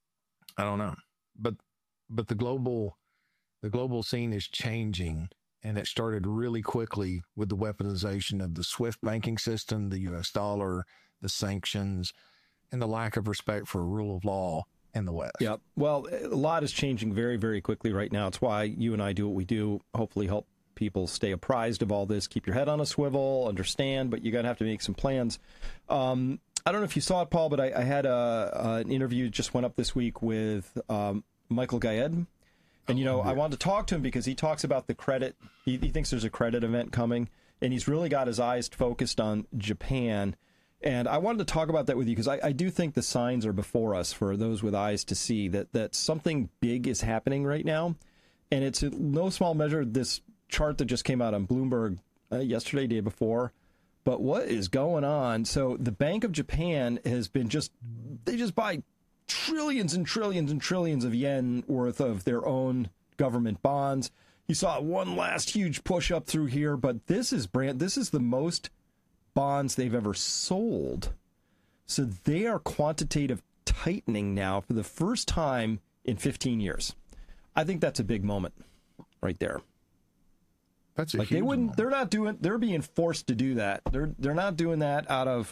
Speaker 2: I don't know. But But the global, the global scene is changing, and it started really quickly with the weaponization of the SWIFT banking system, the U S dollar, the sanctions, and the lack of respect for rule of law in the West.
Speaker 1: Yeah, well, a lot is changing very, very quickly right now. It's why you and I do what we do. Hopefully, help people stay apprised of all this. Keep your head on a swivel, understand, but you're gonna have to make some plans. Um, I don't know if you saw it, Paul, but I, I had a, a, an interview just went up this week with. Um, Michael Gayed. And, you know, I wanted to talk to him because he talks about the credit. He, he thinks there's a credit event coming, and he's really got his eyes focused on Japan. And I wanted to talk about that with you because I, I do think the signs are before us for those with eyes to see that, that something big is happening right now. And it's in no small measure this chart that just came out on Bloomberg uh, yesterday, day before. But what is going on? So the Bank of Japan has been just, they just buy trillions and trillions and trillions of yen worth of their own government bonds. You saw one last huge push up through here, but this is brand. This is the most bonds they've ever sold. So they are quantitative tightening now for the first time in fifteen years. I think that's a big moment right there.
Speaker 2: That's a
Speaker 1: like
Speaker 2: huge
Speaker 1: they wouldn't.
Speaker 2: moment.
Speaker 1: They're not doing. They're being forced to do that. They're they're not doing that out of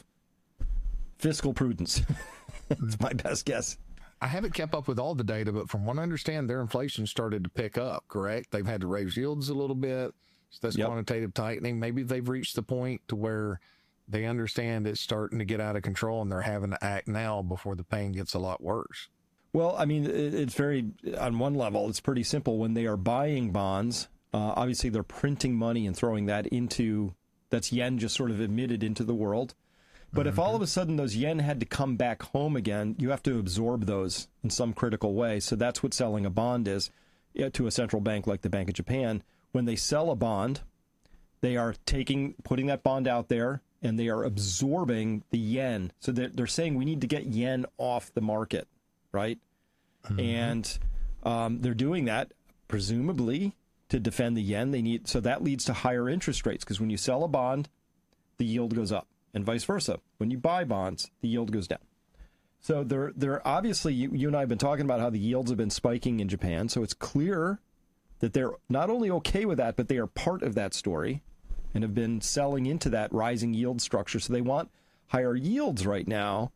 Speaker 1: fiscal prudence. That's my best guess.
Speaker 2: I haven't kept up with all the data, but from what I understand, their inflation started to pick up, correct? They've had to raise yields a little bit. So that's yep. quantitative tightening. Maybe they've reached the point to where they understand it's starting to get out of control and they're having to act now before the pain gets a lot worse.
Speaker 1: Well, I mean, it's very, on one level, it's pretty simple. When they are buying bonds, uh, obviously they're printing money and throwing that into, that's yen just sort of emitted into the world. But mm-hmm. if all of a sudden those yen had to come back home again, you have to absorb those in some critical way. So that's what selling a bond is to a central bank like the Bank of Japan. When they sell a bond, they are taking, putting that bond out there, and they are absorbing the yen. So they're, they're saying we need to get yen off the market, right? Mm-hmm. And um, they're doing that, presumably, to defend the yen. They need, so that leads to higher interest rates, because when you sell a bond, the yield goes up. and vice versa. When you buy bonds, the yield goes down. So they're, they're obviously, you, you and I have been talking about how the yields have been spiking in Japan. So it's clear that they're not only okay with that, but they are part of that story and have been selling into that rising yield structure. So they want higher yields right now.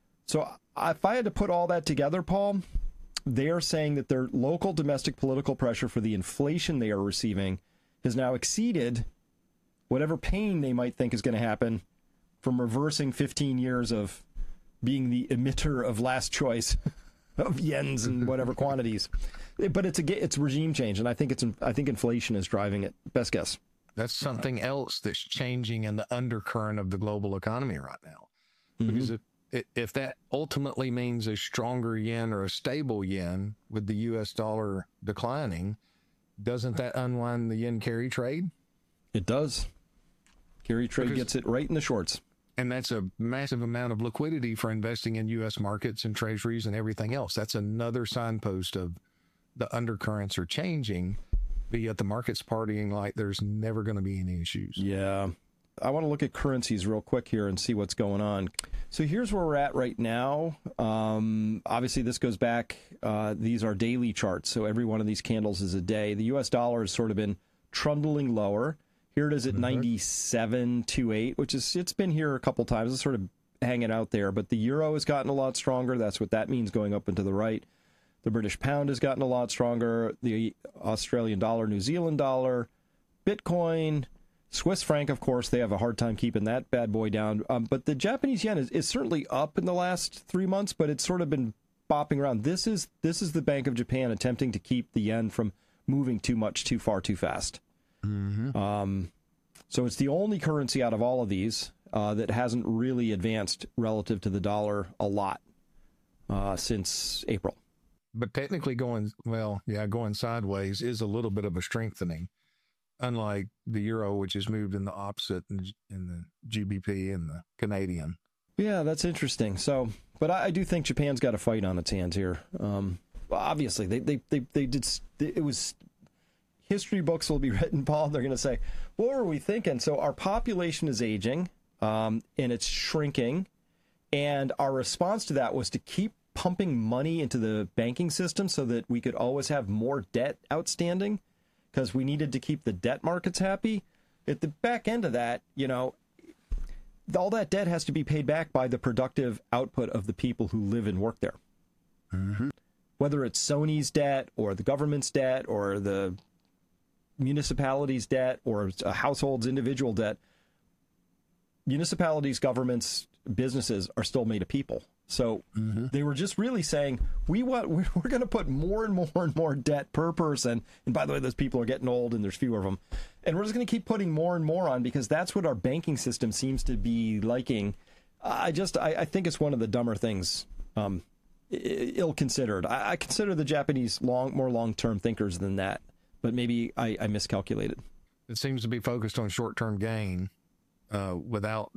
Speaker 1: So if I had to put all that together, Paul, they are saying that their local domestic political pressure for the inflation they are receiving has now exceeded whatever pain they might think is going to happen from reversing fifteen years of being the emitter of last choice of yens and whatever quantities. But it's a it's regime change, and I think it's I think inflation is driving it. Best guess.
Speaker 2: That's something else that's changing in the undercurrent of the global economy right now.
Speaker 1: Mm-hmm.
Speaker 2: Because if, if that ultimately means a stronger yen or a stable yen with the U S dollar declining, doesn't that unwind the yen carry trade?
Speaker 1: It does. Carry trade
Speaker 2: Because,
Speaker 1: gets it right in the shorts.
Speaker 2: And that's a massive amount of liquidity for investing in U S markets and treasuries and everything else. That's another signpost of the undercurrents are changing, but yet the market's partying like there's never going to be any issues.
Speaker 1: Yeah. I want to look at currencies real quick here and see what's going on. So here's where we're at right now. Um, obviously, this goes back. Uh, these are daily charts, so every one of these candles is a day. The U S dollar has sort of been trundling lower. Here it is at mm-hmm. ninety-seven point two eight, which is, it's been here a couple times. It's sort of hanging out there. But the euro has gotten a lot stronger. That's what that means, going up and to the right. The British pound has gotten a lot stronger. The Australian dollar, New Zealand dollar, Bitcoin, Swiss franc, of course, they have a hard time keeping that bad boy down. Um, but the Japanese yen is, is certainly up in the last three months, but it's sort of been bopping around. This is this is the Bank of Japan attempting to keep the yen from moving too much, too far, too fast.
Speaker 2: Mm-hmm.
Speaker 1: Um, so it's the only currency out of all of these uh, that hasn't really advanced relative to the dollar a lot uh, since April.
Speaker 2: But technically going, well, yeah, going sideways is a little bit of a strengthening, unlike the euro, which has moved in the opposite in, in the G B P and the Canadian.
Speaker 1: Yeah, that's interesting. So, but I, I do think Japan's got a fight on its hands here. Um, obviously, they, they, they, they did, it was, history books will be written, Paul. They're going to say, what were we thinking? So our population is aging, um, and it's shrinking. And our response to that was to keep pumping money into the banking system so that we could always have more debt outstanding, because we needed to keep the debt markets happy. At the back end of that, you know, all that debt has to be paid back by the productive output of the people who live and work there.
Speaker 2: Mm-hmm.
Speaker 1: Whether it's Sony's debt or the government's debt or the municipalities' debt or a household's individual debt, municipalities, governments, businesses are still made of people. So mm-hmm. they were just really saying, we want, we're going to put more and more and more debt per person. And by the way, those people are getting old and there's fewer of them. And we're just going to keep putting more and more on because that's what our banking system seems to be liking. I just, I, I think it's one of the dumber things, um, ill-considered. I, I consider the Japanese long, more long-term thinkers than that, but maybe I, I miscalculated.
Speaker 2: It seems to be focused on short-term gain uh, without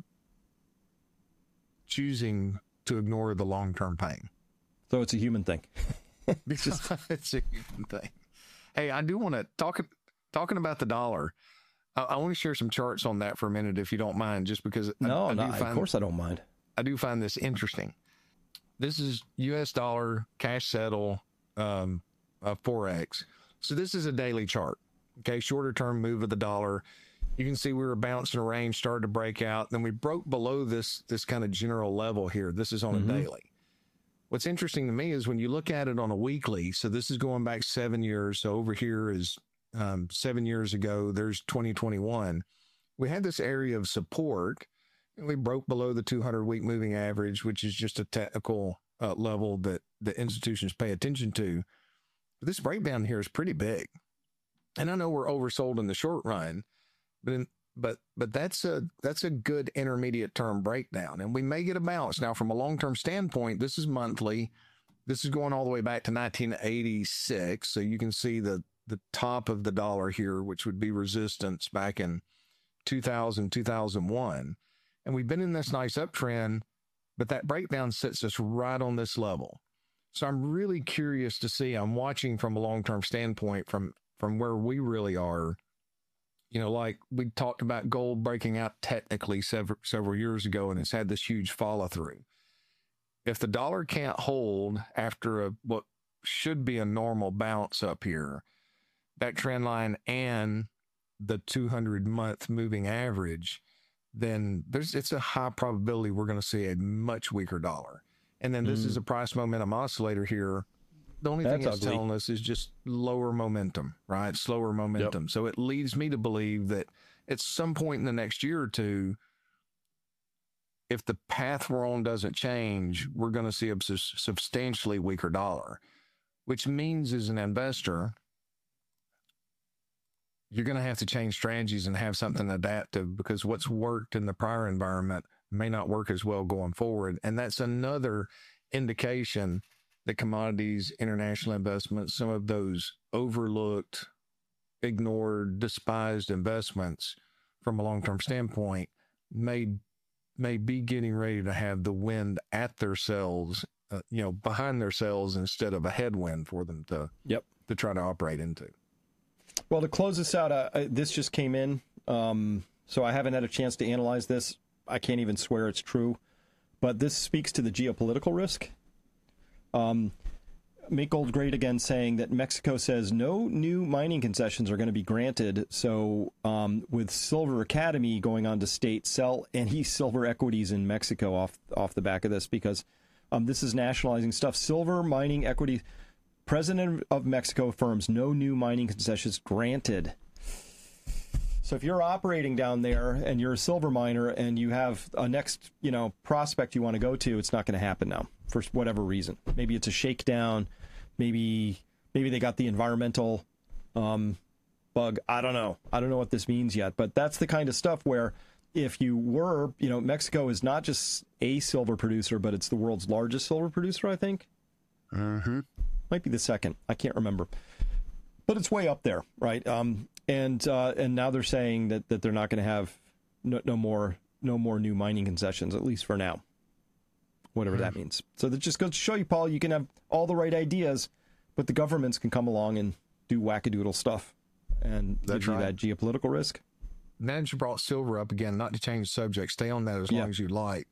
Speaker 2: choosing to ignore the long-term pain.
Speaker 1: So it's a human thing.
Speaker 2: It's, just... it's a human thing. Hey, I do want to talk talking about the dollar. I, I want to share some charts on that for a minute, if you don't mind, just because.
Speaker 1: No,
Speaker 2: I, I
Speaker 1: no,
Speaker 2: do find,
Speaker 1: of course I don't mind.
Speaker 2: I do find this interesting. This is U S dollar cash settle um, uh, Forex. So this is a daily chart. Okay, shorter term move of the dollar. You can see we were bouncing a range, started to break out. Then we broke below this this kind of general level here. This is on mm-hmm. a daily. What's interesting to me is when you look at it on a weekly, so this is going back seven years. So over here is um, seven years ago, there's twenty twenty-one. We had this area of support, and we broke below the two hundred week moving average, which is just a technical uh, level that the institutions pay attention to. But this breakdown here is pretty big. And I know we're oversold in the short run, But in, but but that's a that's a good intermediate term breakdown, and we may get a bounce. Now, from a long term standpoint, this is monthly. This is going all the way back to nineteen eighty-six, so you can see the the top of the dollar here, which would be resistance back in two thousand, two thousand one, and we've been in this nice uptrend, but that breakdown sets us right on this level. So I'm really curious to see. I'm watching from a long term standpoint from from where we really are. you know, like we talked about gold breaking out technically several, several years ago, and it's had this huge follow through. If the dollar can't hold after a what should be a normal bounce up here, that trend line and the two hundred month moving average, then there's it's a high probability we're going to see a much weaker dollar. And then this mm. is a price momentum oscillator here. The only That's thing it's ugly. telling us is just lower momentum, right? Slower momentum. Yep. So it leads me to believe that at some point in the next year or two, if the path we're on doesn't change, we're going to see a substantially weaker dollar, which means as an investor, you're going to have to change strategies and have something adaptive, because what's worked in the prior environment may not work as well going forward. And that's another indication that commodities, international investments, some of those overlooked, ignored, despised investments from a long-term standpoint may may be getting ready to have the wind at their sails, uh, you know, behind their sails instead of a headwind for them to
Speaker 1: yep.
Speaker 2: to try to operate into.
Speaker 1: Well, to close this out, uh, this just came in, um, so I haven't had a chance to analyze this. I can't even swear it's true, but this speaks to the geopolitical risk. Um, Make Gold Great again saying that Mexico says no new mining concessions are going to be granted. So um, with Silver Academy going on to state, sell any silver equities in Mexico off off the back of this, because um, this is nationalizing stuff. Silver mining equity. President of Mexico affirms no new mining concessions granted. So if you're operating down there and you're a silver miner and you have a next, you know, prospect you want to go to, it's not going to happen now for whatever reason. Maybe it's a shakedown. Maybe maybe they got the environmental um, bug. I don't know. I don't know what this means yet. But that's the kind of stuff where if you were, you know, Mexico is not just a silver producer, but it's the world's largest silver producer, I think.
Speaker 2: Mm-hmm.
Speaker 1: Might be the second. I can't remember. But it's way up there, right? Um, and uh, and now they're saying that, that they're not going to have no, no more no more new mining concessions, at least for now. Whatever mm-hmm. that means. So that just goes to show you, Paul, you can have all the right ideas, but the governments can come along and do wackadoodle stuff and
Speaker 2: That's
Speaker 1: give you
Speaker 2: right.
Speaker 1: that geopolitical risk.
Speaker 2: Now that you brought silver up again, not to change the subject, stay on that as
Speaker 1: yeah.
Speaker 2: long as you like.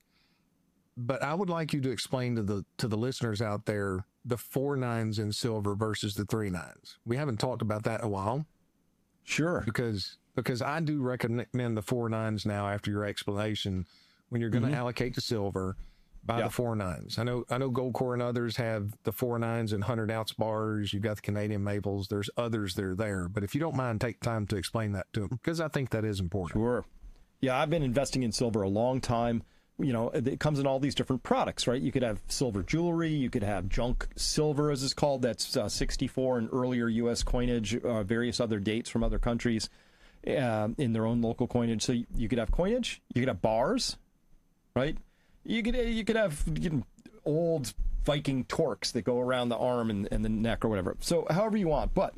Speaker 2: But I would like you to explain to the to the listeners out there the four nines in silver versus the three nines. We haven't talked about that in a while.
Speaker 1: Sure.
Speaker 2: Because because I do recommend the four nines now after your explanation. When you're going to mm-hmm. allocate to silver, buy yeah. the four nines. I know I know Goldcore and others have the four nines and one hundred ounce bars. You've got the Canadian maples. There's others that are there. But if you don't mind, take time to explain that to them, because I think that is important.
Speaker 1: Sure. Yeah, I've been investing in silver a long time. You know, it comes in all these different products, right? You could have silver jewelry. You could have junk silver, as it's called. That's uh, sixty-four and earlier U S coinage, uh, various other dates from other countries uh, in their own local coinage. So you, you could have coinage. You could have bars, right? You could you could have you know, old Viking torques that go around the arm and, and the neck or whatever. So however you want. But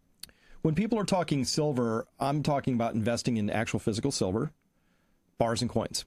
Speaker 1: when people are talking silver, I'm talking about investing in actual physical silver, bars and coins.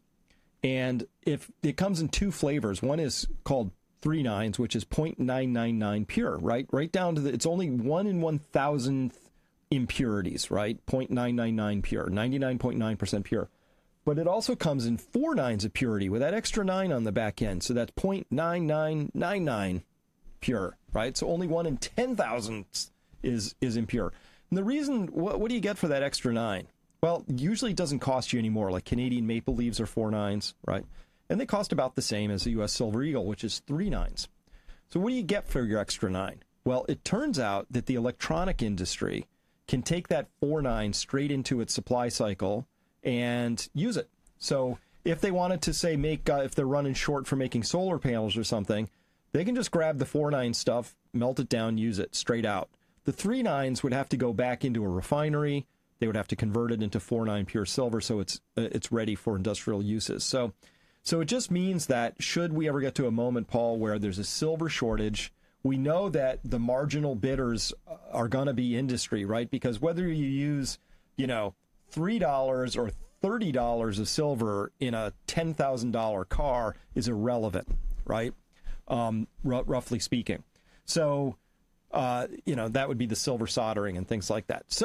Speaker 1: And if it comes in two flavors, one is called three nines, which is zero point nine nine nine pure, right? Right down to the, it's only one in one thousandth impurities, right? zero point nine nine nine pure, ninety-nine point nine percent pure. But it also comes in four nines of purity with that extra nine on the back end. So that's zero point nine nine nine nine pure, right? So only one in ten thousandths is, is impure. And the reason, what, what do you get for that extra nine? Well, usually it doesn't cost you any more. Like Canadian maple leaves are four nines, right? And they cost about the same as the U S Silver Eagle, which is three nines. So what do you get for your extra nine? Well, it turns out that the electronic industry can take that four nine straight into its supply cycle and use it. So if they wanted to say make, uh, if they're running short for making solar panels or something, they can just grab the four nine stuff, melt it down, use it straight out. The three nines would have to go back into a refinery. They would have to convert it into four nine pure silver, so it's uh, it's ready for industrial uses. So, so it just means that should we ever get to a moment, Paul, where there's a silver shortage, we know that the marginal bidders are going to be industry, right? Because whether you use, you know, three dollars or thirty dollars of silver in a ten thousand dollars car is irrelevant, right? Um, r- roughly speaking. So, uh, you know, that would be the silver soldering and things like that. So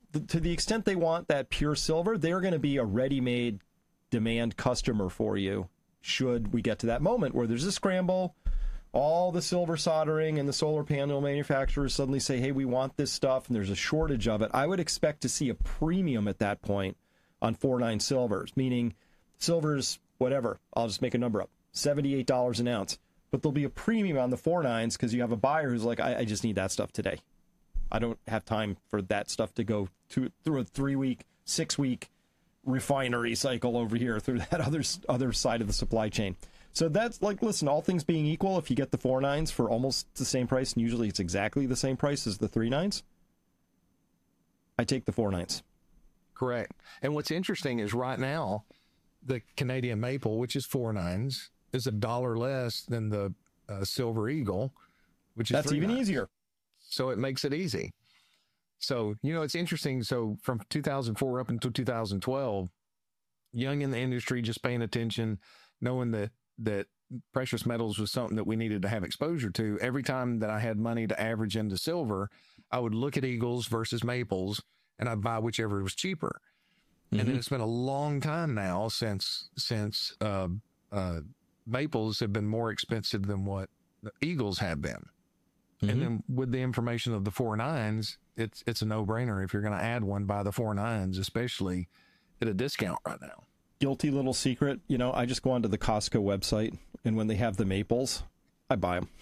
Speaker 1: the, to the extent they want that pure silver, they're going to be a ready-made demand customer for you should we get to that moment where there's a scramble, all the silver soldering and the solar panel manufacturers suddenly say, hey, we want this stuff, and there's a shortage of it. I would expect to see a premium at that point on four nine silvers, meaning silver's whatever, I'll just make a number up, seventy-eight dollars an ounce. But there'll be a premium on the four nines because you have a buyer who's like, I, I just need that stuff today. I don't have time for that stuff to go to, through a three-week, six-week refinery cycle over here through that other other side of the supply chain. So that's like, listen, all things being equal, if you get the four nines for almost the same price, and usually it's exactly the same price as the three nines, I take the four nines.
Speaker 2: Correct. And what's interesting is right now, the Canadian maple, which is four nines, is a dollar less than the uh, Silver Eagle, which is
Speaker 1: that's even
Speaker 2: nines.
Speaker 1: easier.
Speaker 2: So it makes it easy. So, you know, it's interesting. So from two thousand four up until two thousand twelve, young in the industry, just paying attention, knowing that, that precious metals was something that we needed to have exposure to. Every time that I had money to average into silver, I would look at Eagles versus maples and I'd buy whichever was cheaper. Mm-hmm. And then it's been a long time now since, since, uh, uh, maples have been more expensive than what the Eagles have been. Mm-hmm. And then with the information of the four nines, it's it's a no-brainer. If you're going to add one, buy the four nines, especially at a discount right now.
Speaker 1: Guilty little secret, you know, I just go onto the Costco website, and when they have the maples, I buy them.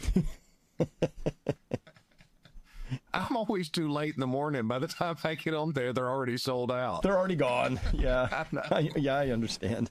Speaker 2: I'm always too late in the morning. By the time I get on there, they're already sold out.
Speaker 1: They're already gone. Yeah, I, yeah, I understand.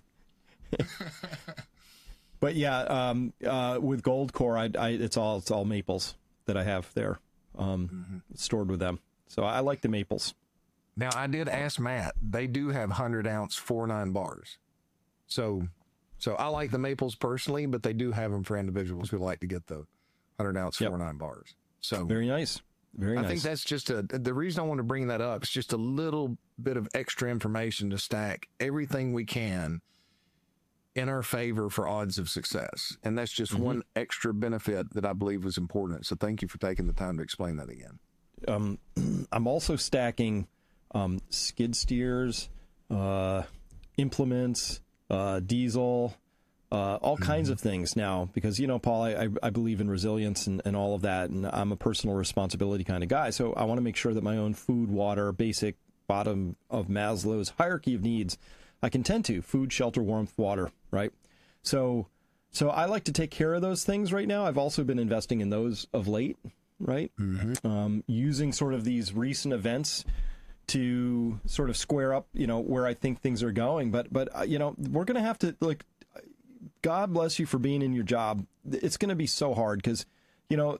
Speaker 1: But yeah, um, uh, with Goldcore, I, I, it's all it's all maples that I have there, um, mm-hmm. stored with them. So I like the maples.
Speaker 2: Now I did ask Matt; they do have hundred ounce four nine bars. So, so I like the maples personally, but they do have them for individuals who like to get the hundred ounce yep. four nine bars. So
Speaker 1: very nice, very
Speaker 2: I
Speaker 1: nice.
Speaker 2: I think that's just a the reason I want to bring that up. It's just a little bit of extra information to stack everything we can in our favor for odds of success. And that's just mm-hmm. one extra benefit that I believe was important. So thank you for taking the time to explain that again.
Speaker 1: Um, I'm also stacking um, skid steers, uh, implements, uh, diesel, uh, all mm-hmm. kinds of things now, because, you know, Paul, I, I believe in resilience and, and all of that. And I'm a personal responsibility kind of guy. So I want to make sure that my own food, water, basic bottom of Maslow's hierarchy of needs, I can tend to food, shelter, warmth, water, right? So, so I like to take care of those things right now. I've also been investing in those of late, right? Mm-hmm. Um, using sort of these recent events to sort of square up, you know, where I think things are going. But, but uh, you know, we're going to have to, like, God bless you for being in your job. It's going to be so hard because, you know,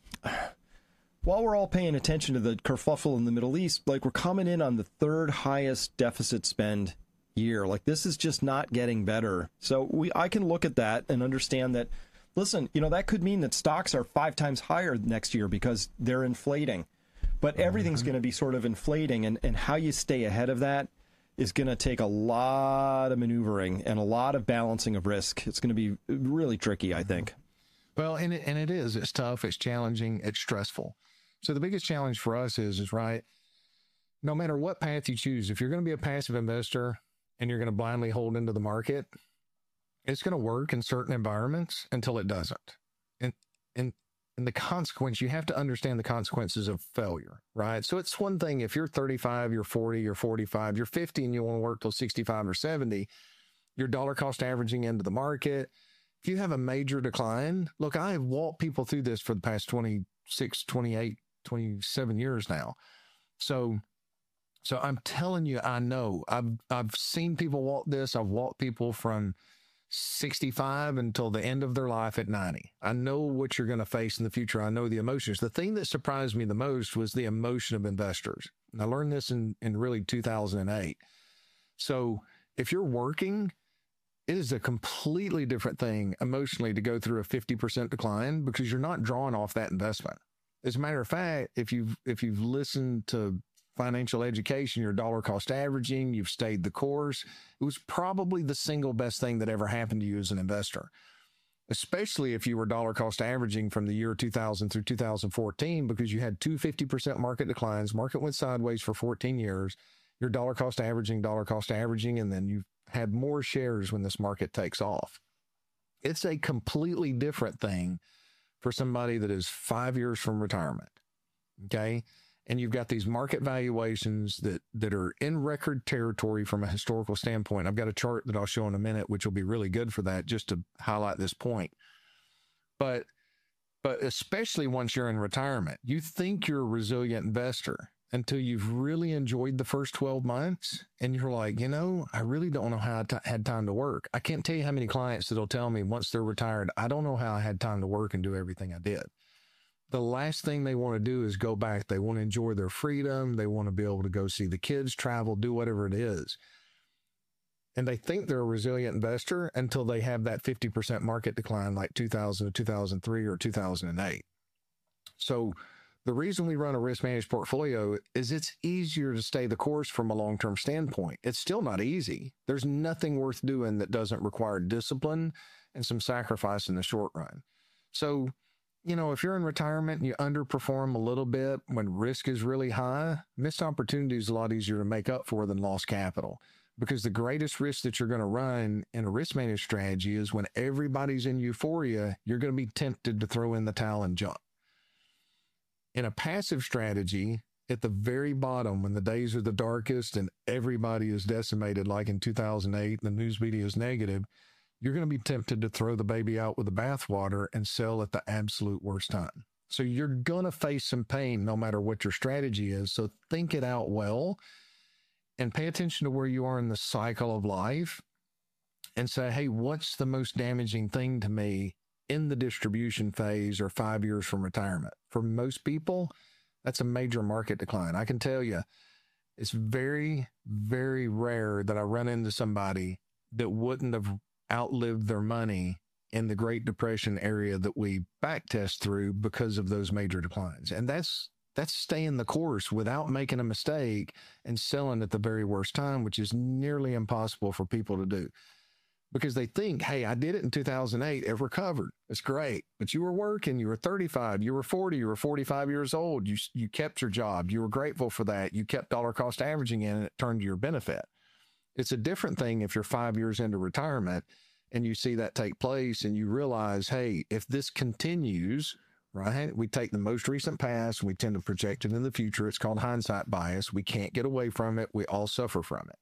Speaker 1: while we're all paying attention to the kerfuffle in the Middle East, like, we're coming in on the third highest deficit spend year. Like, this is just not getting better. So we, I can look at that and understand that, listen, you know, that could mean that stocks are five times higher next year because they're inflating, but everything's going to be sort of inflating. And, and how you stay ahead of that is going to take a lot of maneuvering and a lot of balancing of risk. It's going to be really tricky, I think.
Speaker 2: Well, and it, and it is, it's tough. It's challenging. It's stressful. So the biggest challenge for us is, is right. No matter what path you choose, if you're going to be a passive investor, and you're going to blindly hold into the market, it's going to work in certain environments until it doesn't. And, and, and the consequence, you have to understand the consequences of failure, right? So it's one thing if you're thirty-five, you're forty, you're forty-five, you're fifty, and you want to work till sixty-five or seventy, you're dollar cost averaging into the market. If you have a major decline, look, I have walked people through this for the past twenty-six, twenty-eight, twenty-seven years now. So So I'm telling you, I know. I've I've seen people walk this. I've walked people from sixty-five until the end of their life at ninety. I know what you're going to face in the future. I know the emotions. The thing that surprised me the most was the emotion of investors. And I learned this in, in really two thousand eight. So if you're working, it is a completely different thing emotionally to go through a fifty percent decline because you're not drawing off that investment. As a matter of fact, if you've if you've listened to financial education, you're dollar cost averaging, you've stayed the course, it was probably the single best thing that ever happened to you as an investor. especially if you were dollar cost averaging from the year two thousand through two thousand fourteen, because you had two fifty percent market declines. Market went sideways for fourteen years. You're dollar cost averaging, dollar cost averaging, and then you've had more shares when this market takes off. It's a completely different thing for somebody that is five years from retirement. Okay. And you've got these market valuations that, that are in record territory from a historical standpoint. I've got a chart that I'll show in a minute, which will be really good for that, just to highlight this point. But, but especially once you're in retirement, you think you're a resilient investor until you've really enjoyed the first twelve months. And you're like, you know, I really don't know how I t- had time to work. I can't tell you how many clients that'll tell me once they're retired, I don't know how I had time to work and do everything I did. The last thing they want to do is go back. They want to enjoy their freedom. They want to be able to go see the kids, travel, do whatever it is. And they think they're a resilient investor until they have that fifty percent market decline like two thousand, two thousand three, or two thousand eight. So the reason we run a risk managed portfolio is it's easier to stay the course from a long-term standpoint. It's still not easy. There's nothing worth doing that doesn't require discipline and some sacrifice in the short run. So, you know, if you're in retirement and you underperform a little bit when risk is really high, missed opportunity is a lot easier to make up for than lost capital. Because the greatest risk that you're going to run in a risk managed strategy is when everybody's in euphoria, you're going to be tempted to throw in the towel and jump. In a passive strategy, at the very bottom, when the days are the darkest and everybody is decimated, like in two thousand eight, the news media is negative, you're going to be tempted to throw the baby out with the bathwater and sell at the absolute worst time. So you're going to face some pain no matter what your strategy is. So think it out well and pay attention to where you are in the cycle of life and say, hey, what's the most damaging thing to me in the distribution phase or five years from retirement? For most people, that's a major market decline. I can tell you, it's very, very rare that I run into somebody that wouldn't have outlived their money in the Great Depression area that we backtest through because of those major declines. And that's that's staying the course without making a mistake and selling at the very worst time, which is nearly impossible for people to do. Because they think, hey, I did it in two thousand eight, it recovered. It's great. But you were working, you were thirty-five, you were forty, you were forty-five years old. You you kept your job. You were grateful for that. You kept dollar cost averaging in and it turned to your benefit. It's a different thing if you're five years into retirement and you see that take place and you realize, hey, if this continues, right, we take the most recent past and we tend to project it in the future. It's called hindsight bias. We can't get away from it. We all suffer from it.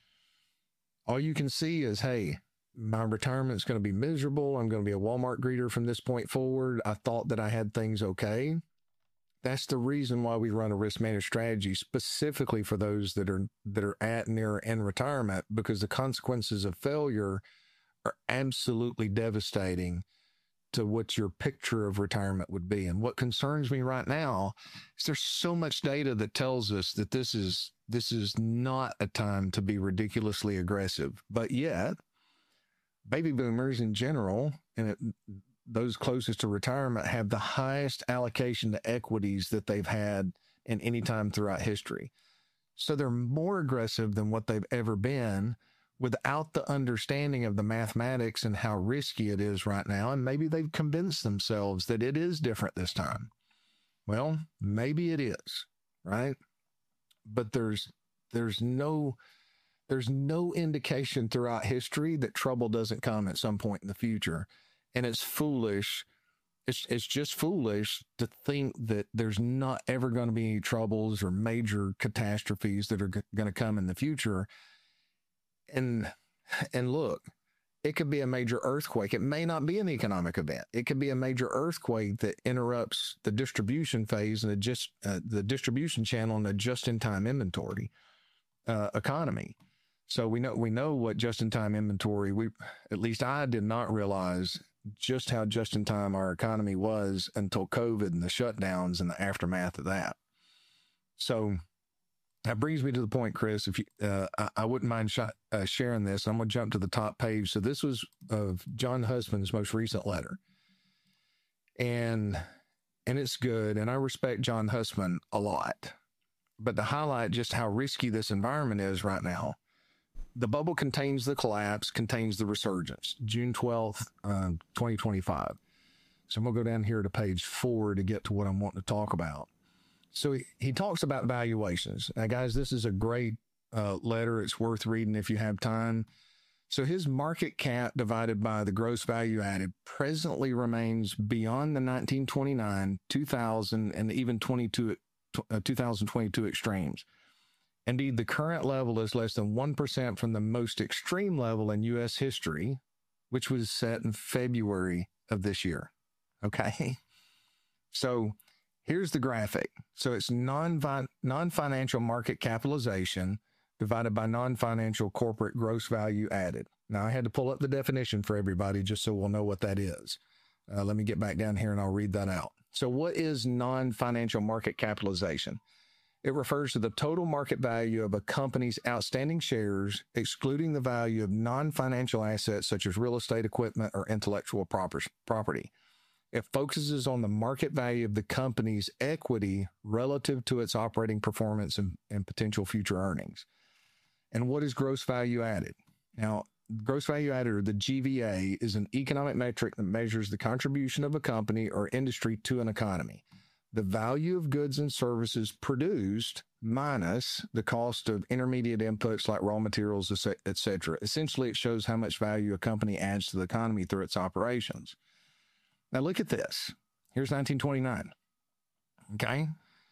Speaker 2: All you can see is, hey, my retirement is going to be miserable. I'm going to be a Walmart greeter from this point forward. I thought that I had things okay. That's the reason why we run a risk managed strategy specifically for those that are that are at, near, and retirement, because the consequences of failure are absolutely devastating to what your picture of retirement would be. And what concerns me right now is there's so much data that tells us that this is this is not a time to be ridiculously aggressive. But yet, baby boomers in general, and it, those closest to retirement, have the highest allocation to equities that they've had in any time throughout history. So they're more aggressive than what they've ever been without the understanding of the mathematics and how risky it is right now. And maybe they've convinced themselves that it is different this time. Well, maybe it is, right? But there's there's no there's no indication throughout history that trouble doesn't come at some point in the future. And it's foolish. It's it's just foolish to think that there's not ever going to be any troubles or major catastrophes that are g- going to come in the future. And and look, it could be a major earthquake. It may not be an economic event. It could be a major earthquake that interrupts the distribution phase and the just uh, the distribution channel and the just-in-time inventory uh, economy. So we know we know what just-in-time inventory. We at least I did not realize just how just-in-time our economy was until COVID and the shutdowns and the aftermath of that. So that brings me to the point, Chris. If you, uh, I, I wouldn't mind sh- uh, sharing this. I'm going to jump to the top page. So this was of John Husband's most recent letter, and and it's good. And I respect John Husband a lot, but to highlight just how risky this environment is right now, the bubble contains the collapse, contains the resurgence. June twelfth, uh, twenty twenty-five. So I'm going to go down here to page four to get to what I'm wanting to talk about. So he, he talks about valuations. Now, guys, this is a great uh, letter. It's worth reading if you have time. So his market cap divided by the gross value added presently remains beyond the nineteen twenty-nine, two thousand, and even twenty-two, uh, two thousand twenty-two extremes. Indeed, the current level is less than one percent from the most extreme level in U S history, which was set in February of this year. Okay? So here's the graphic. So it's non non-financial market capitalization divided by non-financial corporate gross value added. Now, I had to pull up the definition for everybody just so we'll know what that is. Uh, let me get back down here and I'll read that out. So what is non-financial market capitalization? It refers to the total market value of a company's outstanding shares, excluding the value of non-financial assets such as real estate, equipment, or intellectual property. It focuses on the market value of the company's equity relative to its operating performance and, and potential future earnings. And what is gross value added? Now, gross value added, or the G V A, is an economic metric that measures the contribution of a company or industry to an economy. The value of goods and services produced minus the cost of intermediate inputs like raw materials, et cetera. Essentially, it shows how much value a company adds to the economy through its operations. Now, look at this. Here's nineteen twenty-nine. Okay?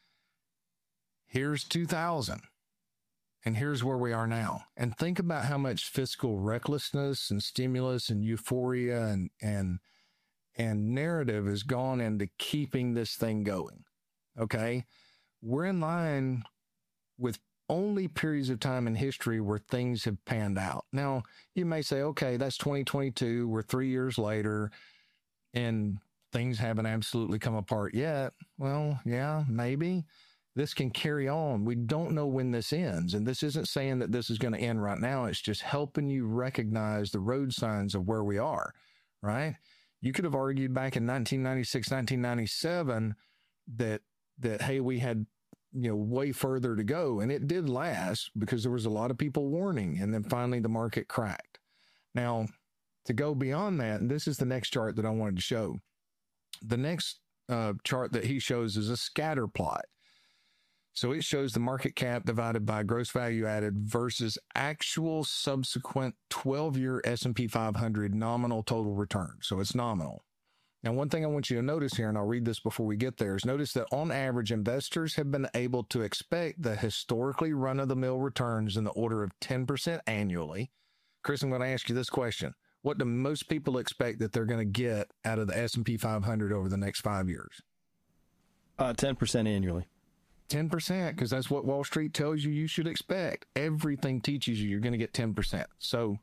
Speaker 2: Here's two thousand. And here's where we are now. And think about how much fiscal recklessness and stimulus and euphoria and and and narrative has gone into keeping this thing going. Okay? We're in line with only periods of time in history where things have panned out. Now, you may say, okay, that's twenty twenty-two. We're three years later and things haven't absolutely come apart yet. Well, yeah, maybe. This can carry on. We don't know when this ends. And this isn't saying that this is going to end right now. It's just helping you recognize the road signs of where we are, right? You could have argued back in nineteen ninety-six, nineteen ninety-seven that, that, hey, we had, you know, way further to go. And it did last because there was a lot of people warning. And then finally the market cracked. Now, to go beyond that, and this is the next chart that I wanted to show. The next uh, chart that he shows is a scatter plot. So it shows the market cap divided by gross value added versus actual subsequent twelve-year S and P five hundred nominal total return. So it's nominal. Now, one thing I want you to notice here, and I'll read this before we get there, is notice that on average, investors have been able to expect the historically run-of-the-mill returns in the order of ten percent annually. Chris, I'm going to ask you this question. What do most people expect that they're going to get out of the S and P five hundred over the next five years?
Speaker 1: Uh, ten percent annually.
Speaker 2: ten percent, because that's what Wall Street tells you you should expect. Everything teaches you you're going to get ten percent. So,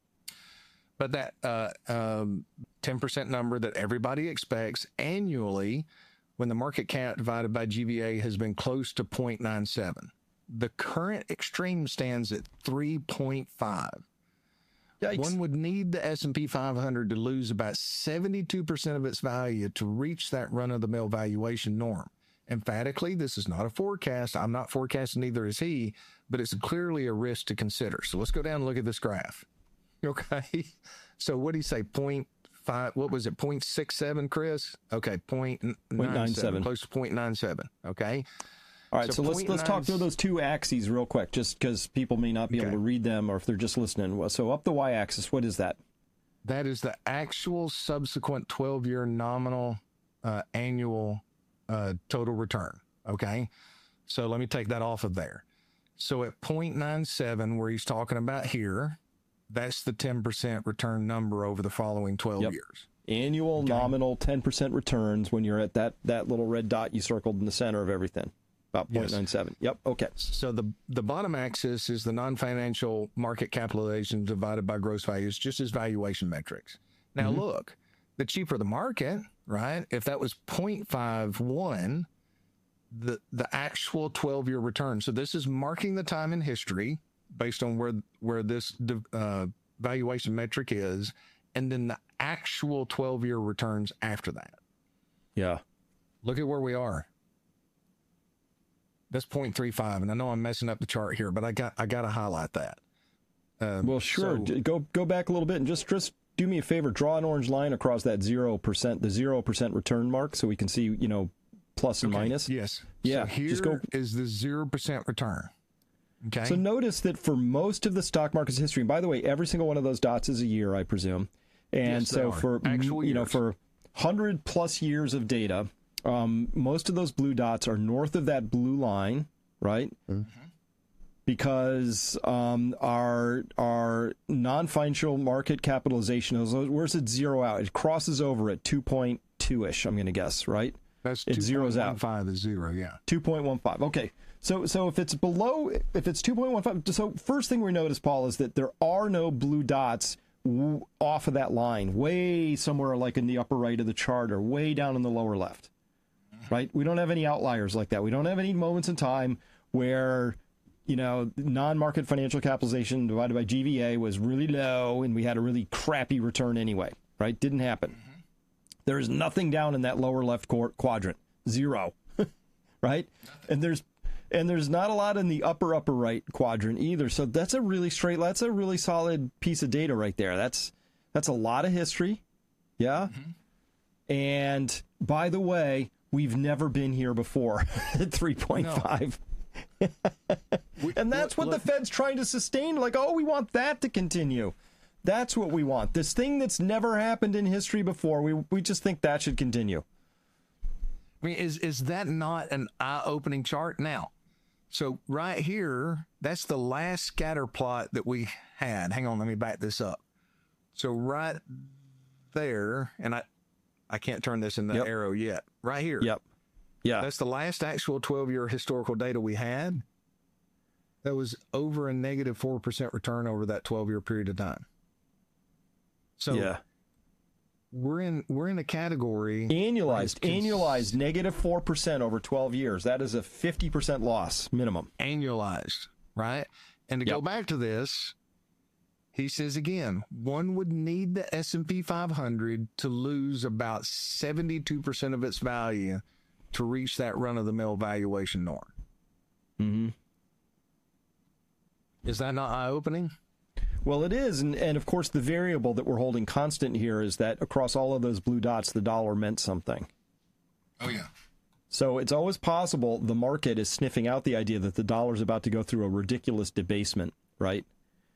Speaker 2: but that uh, um, ten percent number that everybody expects annually when the market cap divided by G V A has been close to zero point nine seven. The current extreme stands at three point five. Yikes. One would need the S and P five hundred to lose about seventy-two percent of its value to reach that run-of-the-mill valuation norm. Emphatically, this is not a forecast. I'm not forecasting, neither is he, but it's clearly a risk to consider. So let's go down and look at this graph. Okay. So what do you say? Point five, what was it? Point six seven, Chris? Okay. Point nine seven, close to point nine seven. Okay.
Speaker 1: All right. So, so let's let's talk through those two axes real quick, just because people may not be okay. able to read them, or if they're just listening. So up the y-axis, what is that?
Speaker 2: That is the actual subsequent twelve-year nominal uh, annual Uh, total return. Okay. So let me take that off of there. So at zero point nine seven, where he's talking about here, that's the ten percent return number over the following twelve
Speaker 1: yep.
Speaker 2: years.
Speaker 1: Annual okay. nominal ten percent returns when you're at that, that little red dot you circled in the center of everything. About zero point nine seven. Yes. Yep. Okay.
Speaker 2: So the, the bottom axis is the non-financial market capitalization divided by gross values, just as valuation metrics. Now mm-hmm. look, the cheaper the market, right? If that was zero point five one, the the actual twelve-year return. So this is marking the time in history based on where where this uh, valuation metric is, and then the actual twelve-year returns after that.
Speaker 1: Yeah.
Speaker 2: Look at where we are. That's zero point three five, and I know I'm messing up the chart here, but I got I got to highlight that. Uh,
Speaker 1: well, sure.
Speaker 2: so-
Speaker 1: go go back a little bit and just just do me a favor. Draw an orange line across that zero percent, the zero percent return mark, so we can see, you know, plus and
Speaker 2: okay,
Speaker 1: minus.
Speaker 2: Yes.
Speaker 1: Yeah.
Speaker 2: So here
Speaker 1: just go.
Speaker 2: is the zero percent return. Okay.
Speaker 1: So notice that for most of the stock market's history, and by the way, every single one of those dots is a year, I presume. And
Speaker 2: Yes, they
Speaker 1: so
Speaker 2: are.
Speaker 1: for
Speaker 2: Actual
Speaker 1: you know
Speaker 2: years.
Speaker 1: for one hundred plus years of data, um, most of those blue dots are north of that blue line, right?
Speaker 2: Mm-hmm.
Speaker 1: Because um, our our non-financial market capitalization is, where's it zero out? It crosses over at two point two ish. I'm going to guess, right?
Speaker 2: That's
Speaker 1: it zeroes out.
Speaker 2: Five is zero. Yeah.
Speaker 1: two point one five. Okay. So so if it's below, if it's two point one five, so first thing we notice, Paul, is that there are no blue dots w- off of that line, way somewhere like in the upper right of the chart or way down in the lower left, right? We don't have any outliers like that. We don't have any moments in time where, you know, non-market financial capitalization divided by G V A was really low and we had a really crappy return anyway, right? Didn't happen. There is nothing down in that lower left quar- quadrant, zero, right? And there's And there's not a lot in the upper, upper right quadrant either. So that's a really straight, that's a really solid piece of data right there. That's that's a lot of history. Yeah. Mm-hmm. And by the way, we've never been here before at three point five. No. And that's what the Fed's trying to sustain. Like, oh, we want that to continue. That's what we want. This thing that's never happened in history before. We we just think that should continue.
Speaker 2: I mean, is is that not an eye-opening chart? Now, so right here, that's the last scatter plot that we had. Hang on, let me back this up. So right there, and I, I can't turn this in the
Speaker 1: Yep.
Speaker 2: arrow yet. Right here.
Speaker 1: Yep. Yeah.
Speaker 2: That's the last actual twelve-year historical data we had. That was over a negative four percent return over that twelve-year period of time. So
Speaker 1: yeah.
Speaker 2: we're in we're in a category
Speaker 1: Annualized,
Speaker 2: cons-
Speaker 1: annualized, negative four percent over twelve years. That is a fifty percent loss minimum.
Speaker 2: annualized, right? And to
Speaker 1: Yep.
Speaker 2: go back to this, he says again, one would need the S and P five hundred to lose about seventy-two percent of its value to reach that run-of-the-mill valuation norm.
Speaker 1: Mm-hmm.
Speaker 2: Is that not eye-opening?
Speaker 1: Well, it is. And, and of course, the variable that we're holding constant here is that across all of those blue dots, the dollar meant something.
Speaker 2: Oh, yeah.
Speaker 1: So it's always possible the market is sniffing out the idea that the dollar is about to go through a ridiculous debasement, right?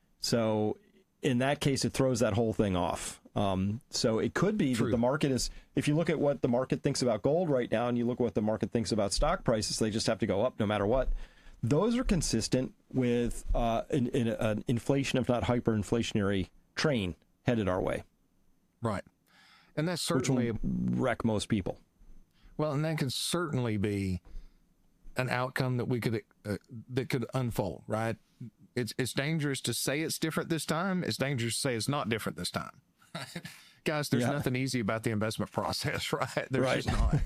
Speaker 1: So in that case, it throws that whole thing off. Um, so it could be
Speaker 2: True.
Speaker 1: that the market is, if you look at what the market thinks about gold right now and you look at what the market thinks about stock prices, they just have to go up no matter what. Those are consistent with uh, an, an, an inflation, if not hyperinflationary train headed our way.
Speaker 2: Right. And that's
Speaker 1: Which will
Speaker 2: certainly,
Speaker 1: wreck most people.
Speaker 2: well, and that could certainly be an outcome that we could, uh, that could unfold, right? It's, it's dangerous to say it's different this time. It's dangerous to say it's not different this time. Guys, there's
Speaker 1: Yeah.
Speaker 2: nothing easy about the investment process, right? There's
Speaker 1: Right.
Speaker 2: just not.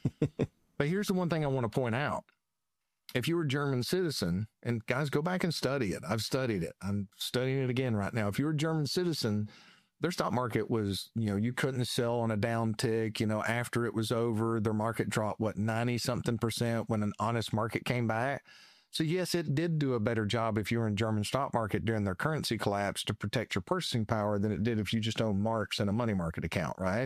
Speaker 2: But here's the one thing I want to point out. If you were a German citizen, and guys, go back and study it. I've studied it. I'm studying it again right now. If you were a German citizen, their stock market was, you know, you couldn't sell on a down tick, you know, after it was over. Their market dropped, what, ninety something percent when an honest market came back. So yes, it did do a better job if you were in German stock market during their currency collapse to protect your purchasing power than it did if you just owned marks in a money market account, right?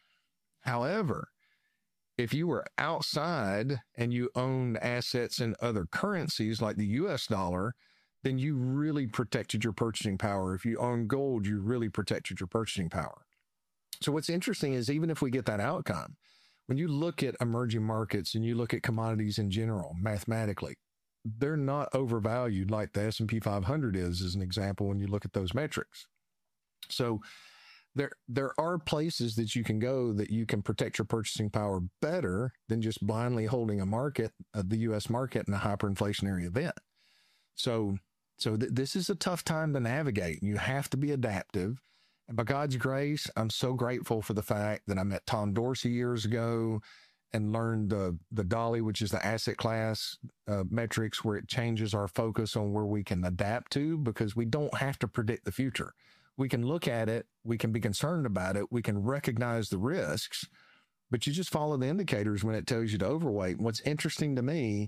Speaker 2: However, if you were outside and you owned assets in other currencies like the U S dollar, then you really protected your purchasing power. If you own gold, you really protected your purchasing power. So what's interesting is even if we get that outcome, when you look at emerging markets and you look at commodities in general, mathematically, they're not overvalued like the S and P five hundred is, as an example, when you look at those metrics. So there, there are places that you can go that you can protect your purchasing power better than just blindly holding a market, uh, the U S market in a hyperinflationary event. So, so th- this is a tough time to navigate. You have to be adaptive. And by God's grace, I'm so grateful for the fact that I met Tom Dorsey years ago and learned the, the D O L I, which is the asset class uh, metrics, where it changes our focus on where we can adapt to, because we don't have to predict the future. We can look at it, we can be concerned about it, we can recognize the risks, but you just follow the indicators when it tells you to overweight. What's interesting to me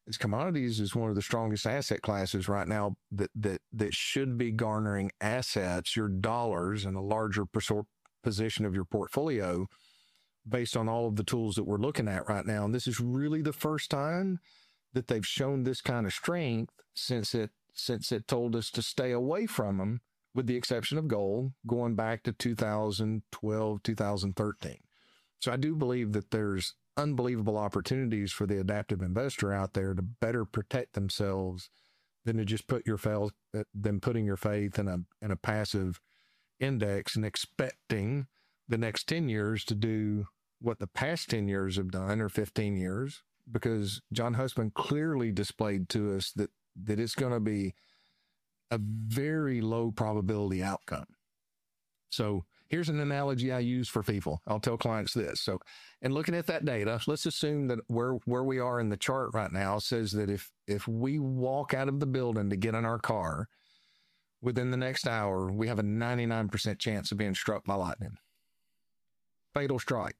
Speaker 2: is commodities is one of the strongest asset classes right now that that that should be garnering assets, your dollars, in a larger position of your portfolio based on all of the tools that we're looking at right now. And this is really the first time that they've shown this kind of strength since it since it told us to stay away from them, with the exception of gold, going back to two thousand twelve, two thousand thirteen. So I do believe that there's unbelievable opportunities for the adaptive investor out there to better protect themselves than to just put your fail, than putting your faith in a in a passive index and expecting the next ten years to do what the past ten years have done, or fifteen years, because John Husband clearly displayed to us that that it's going to be a very low probability outcome. So here's an analogy I use for people. I'll tell clients this. So, and looking at that data, let's assume that where, where we are in the chart right now says that if, if we walk out of the building to get in our car within the next hour, we have a ninety-nine percent chance of being struck by lightning. Fatal strike.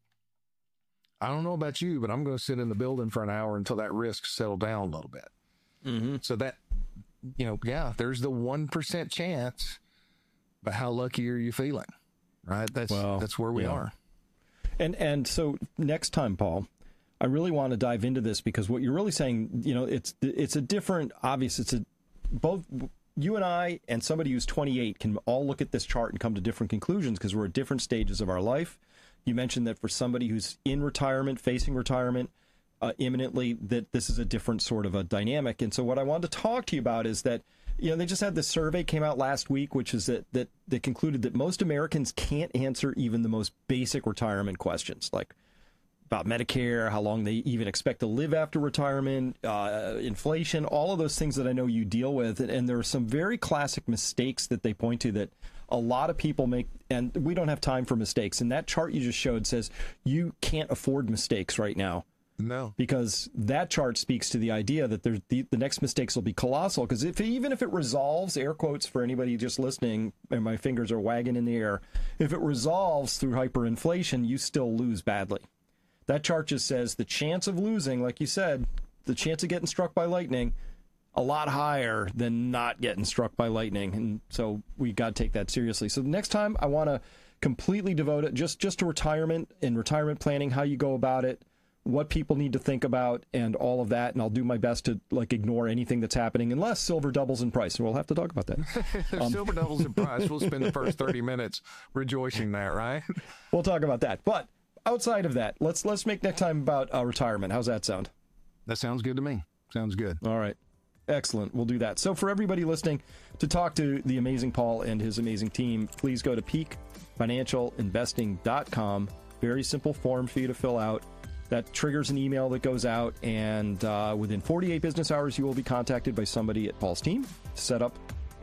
Speaker 2: I don't know about you, but I'm going to sit in the building for an hour until that risk settled down a little bit. Mm-hmm. So that, you know, yeah, there's the one percent chance, but how lucky are you feeling? Right? That's well, that's where we yeah. are.
Speaker 1: And and so next time, Paul, I really want to dive into this, because what you're really saying, you know, it's it's a different, obvious, it's a, both you and I and somebody who's twenty-eight can all look at this chart and come to different conclusions because we're at different stages of our life. You mentioned that for somebody who's in retirement, facing retirement uh, imminently, that this is a different sort of a dynamic. And so what I wanted to talk to you about is that, you know, they just had this survey came out last week, which is that that they concluded that most Americans can't answer even the most basic retirement questions, like about Medicare, how long they even expect to live after retirement, uh, inflation, all of those things that I know you deal with. And, and there are some very classic mistakes that they point to that a lot of people make, and we don't have time for mistakes. And that chart you just showed says you can't afford mistakes right now.
Speaker 2: No,
Speaker 1: because that chart speaks to the idea that there's the, the next mistakes will be colossal. Because if even if it resolves, air quotes for anybody just listening, and my fingers are wagging in the air, if it resolves through hyperinflation, you still lose badly. That chart just says the chance of losing, like you said, the chance of getting struck by lightning, a lot higher than not getting struck by lightning. And so we got to take that seriously. So the next time I want to completely devote it just, just to retirement and retirement planning, how you go about it, what people need to think about, and all of that. And I'll do my best to like ignore anything that's happening unless silver doubles in price. And we'll have to talk about that.
Speaker 2: If um, silver doubles in price, we'll spend the first thirty minutes rejoicing that, right?
Speaker 1: We'll talk about that. But outside of that, let's let's make next time about uh, retirement. How's that sound?
Speaker 2: That sounds good to me. Sounds good.
Speaker 1: All right. Excellent. We'll do that. So for everybody listening, to talk to the amazing Paul and his amazing team, please go to peak financial investing dot com. Very simple form for you to fill out. That triggers an email that goes out, and uh, within forty-eight business hours, you will be contacted by somebody at Paul's team to set up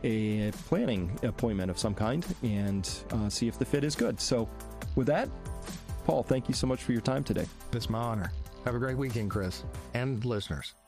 Speaker 1: a planning appointment of some kind and uh, see if the fit is good. So with that, Paul, thank you so much for your time today.
Speaker 2: It's my honor. Have a great weekend, Chris, and listeners.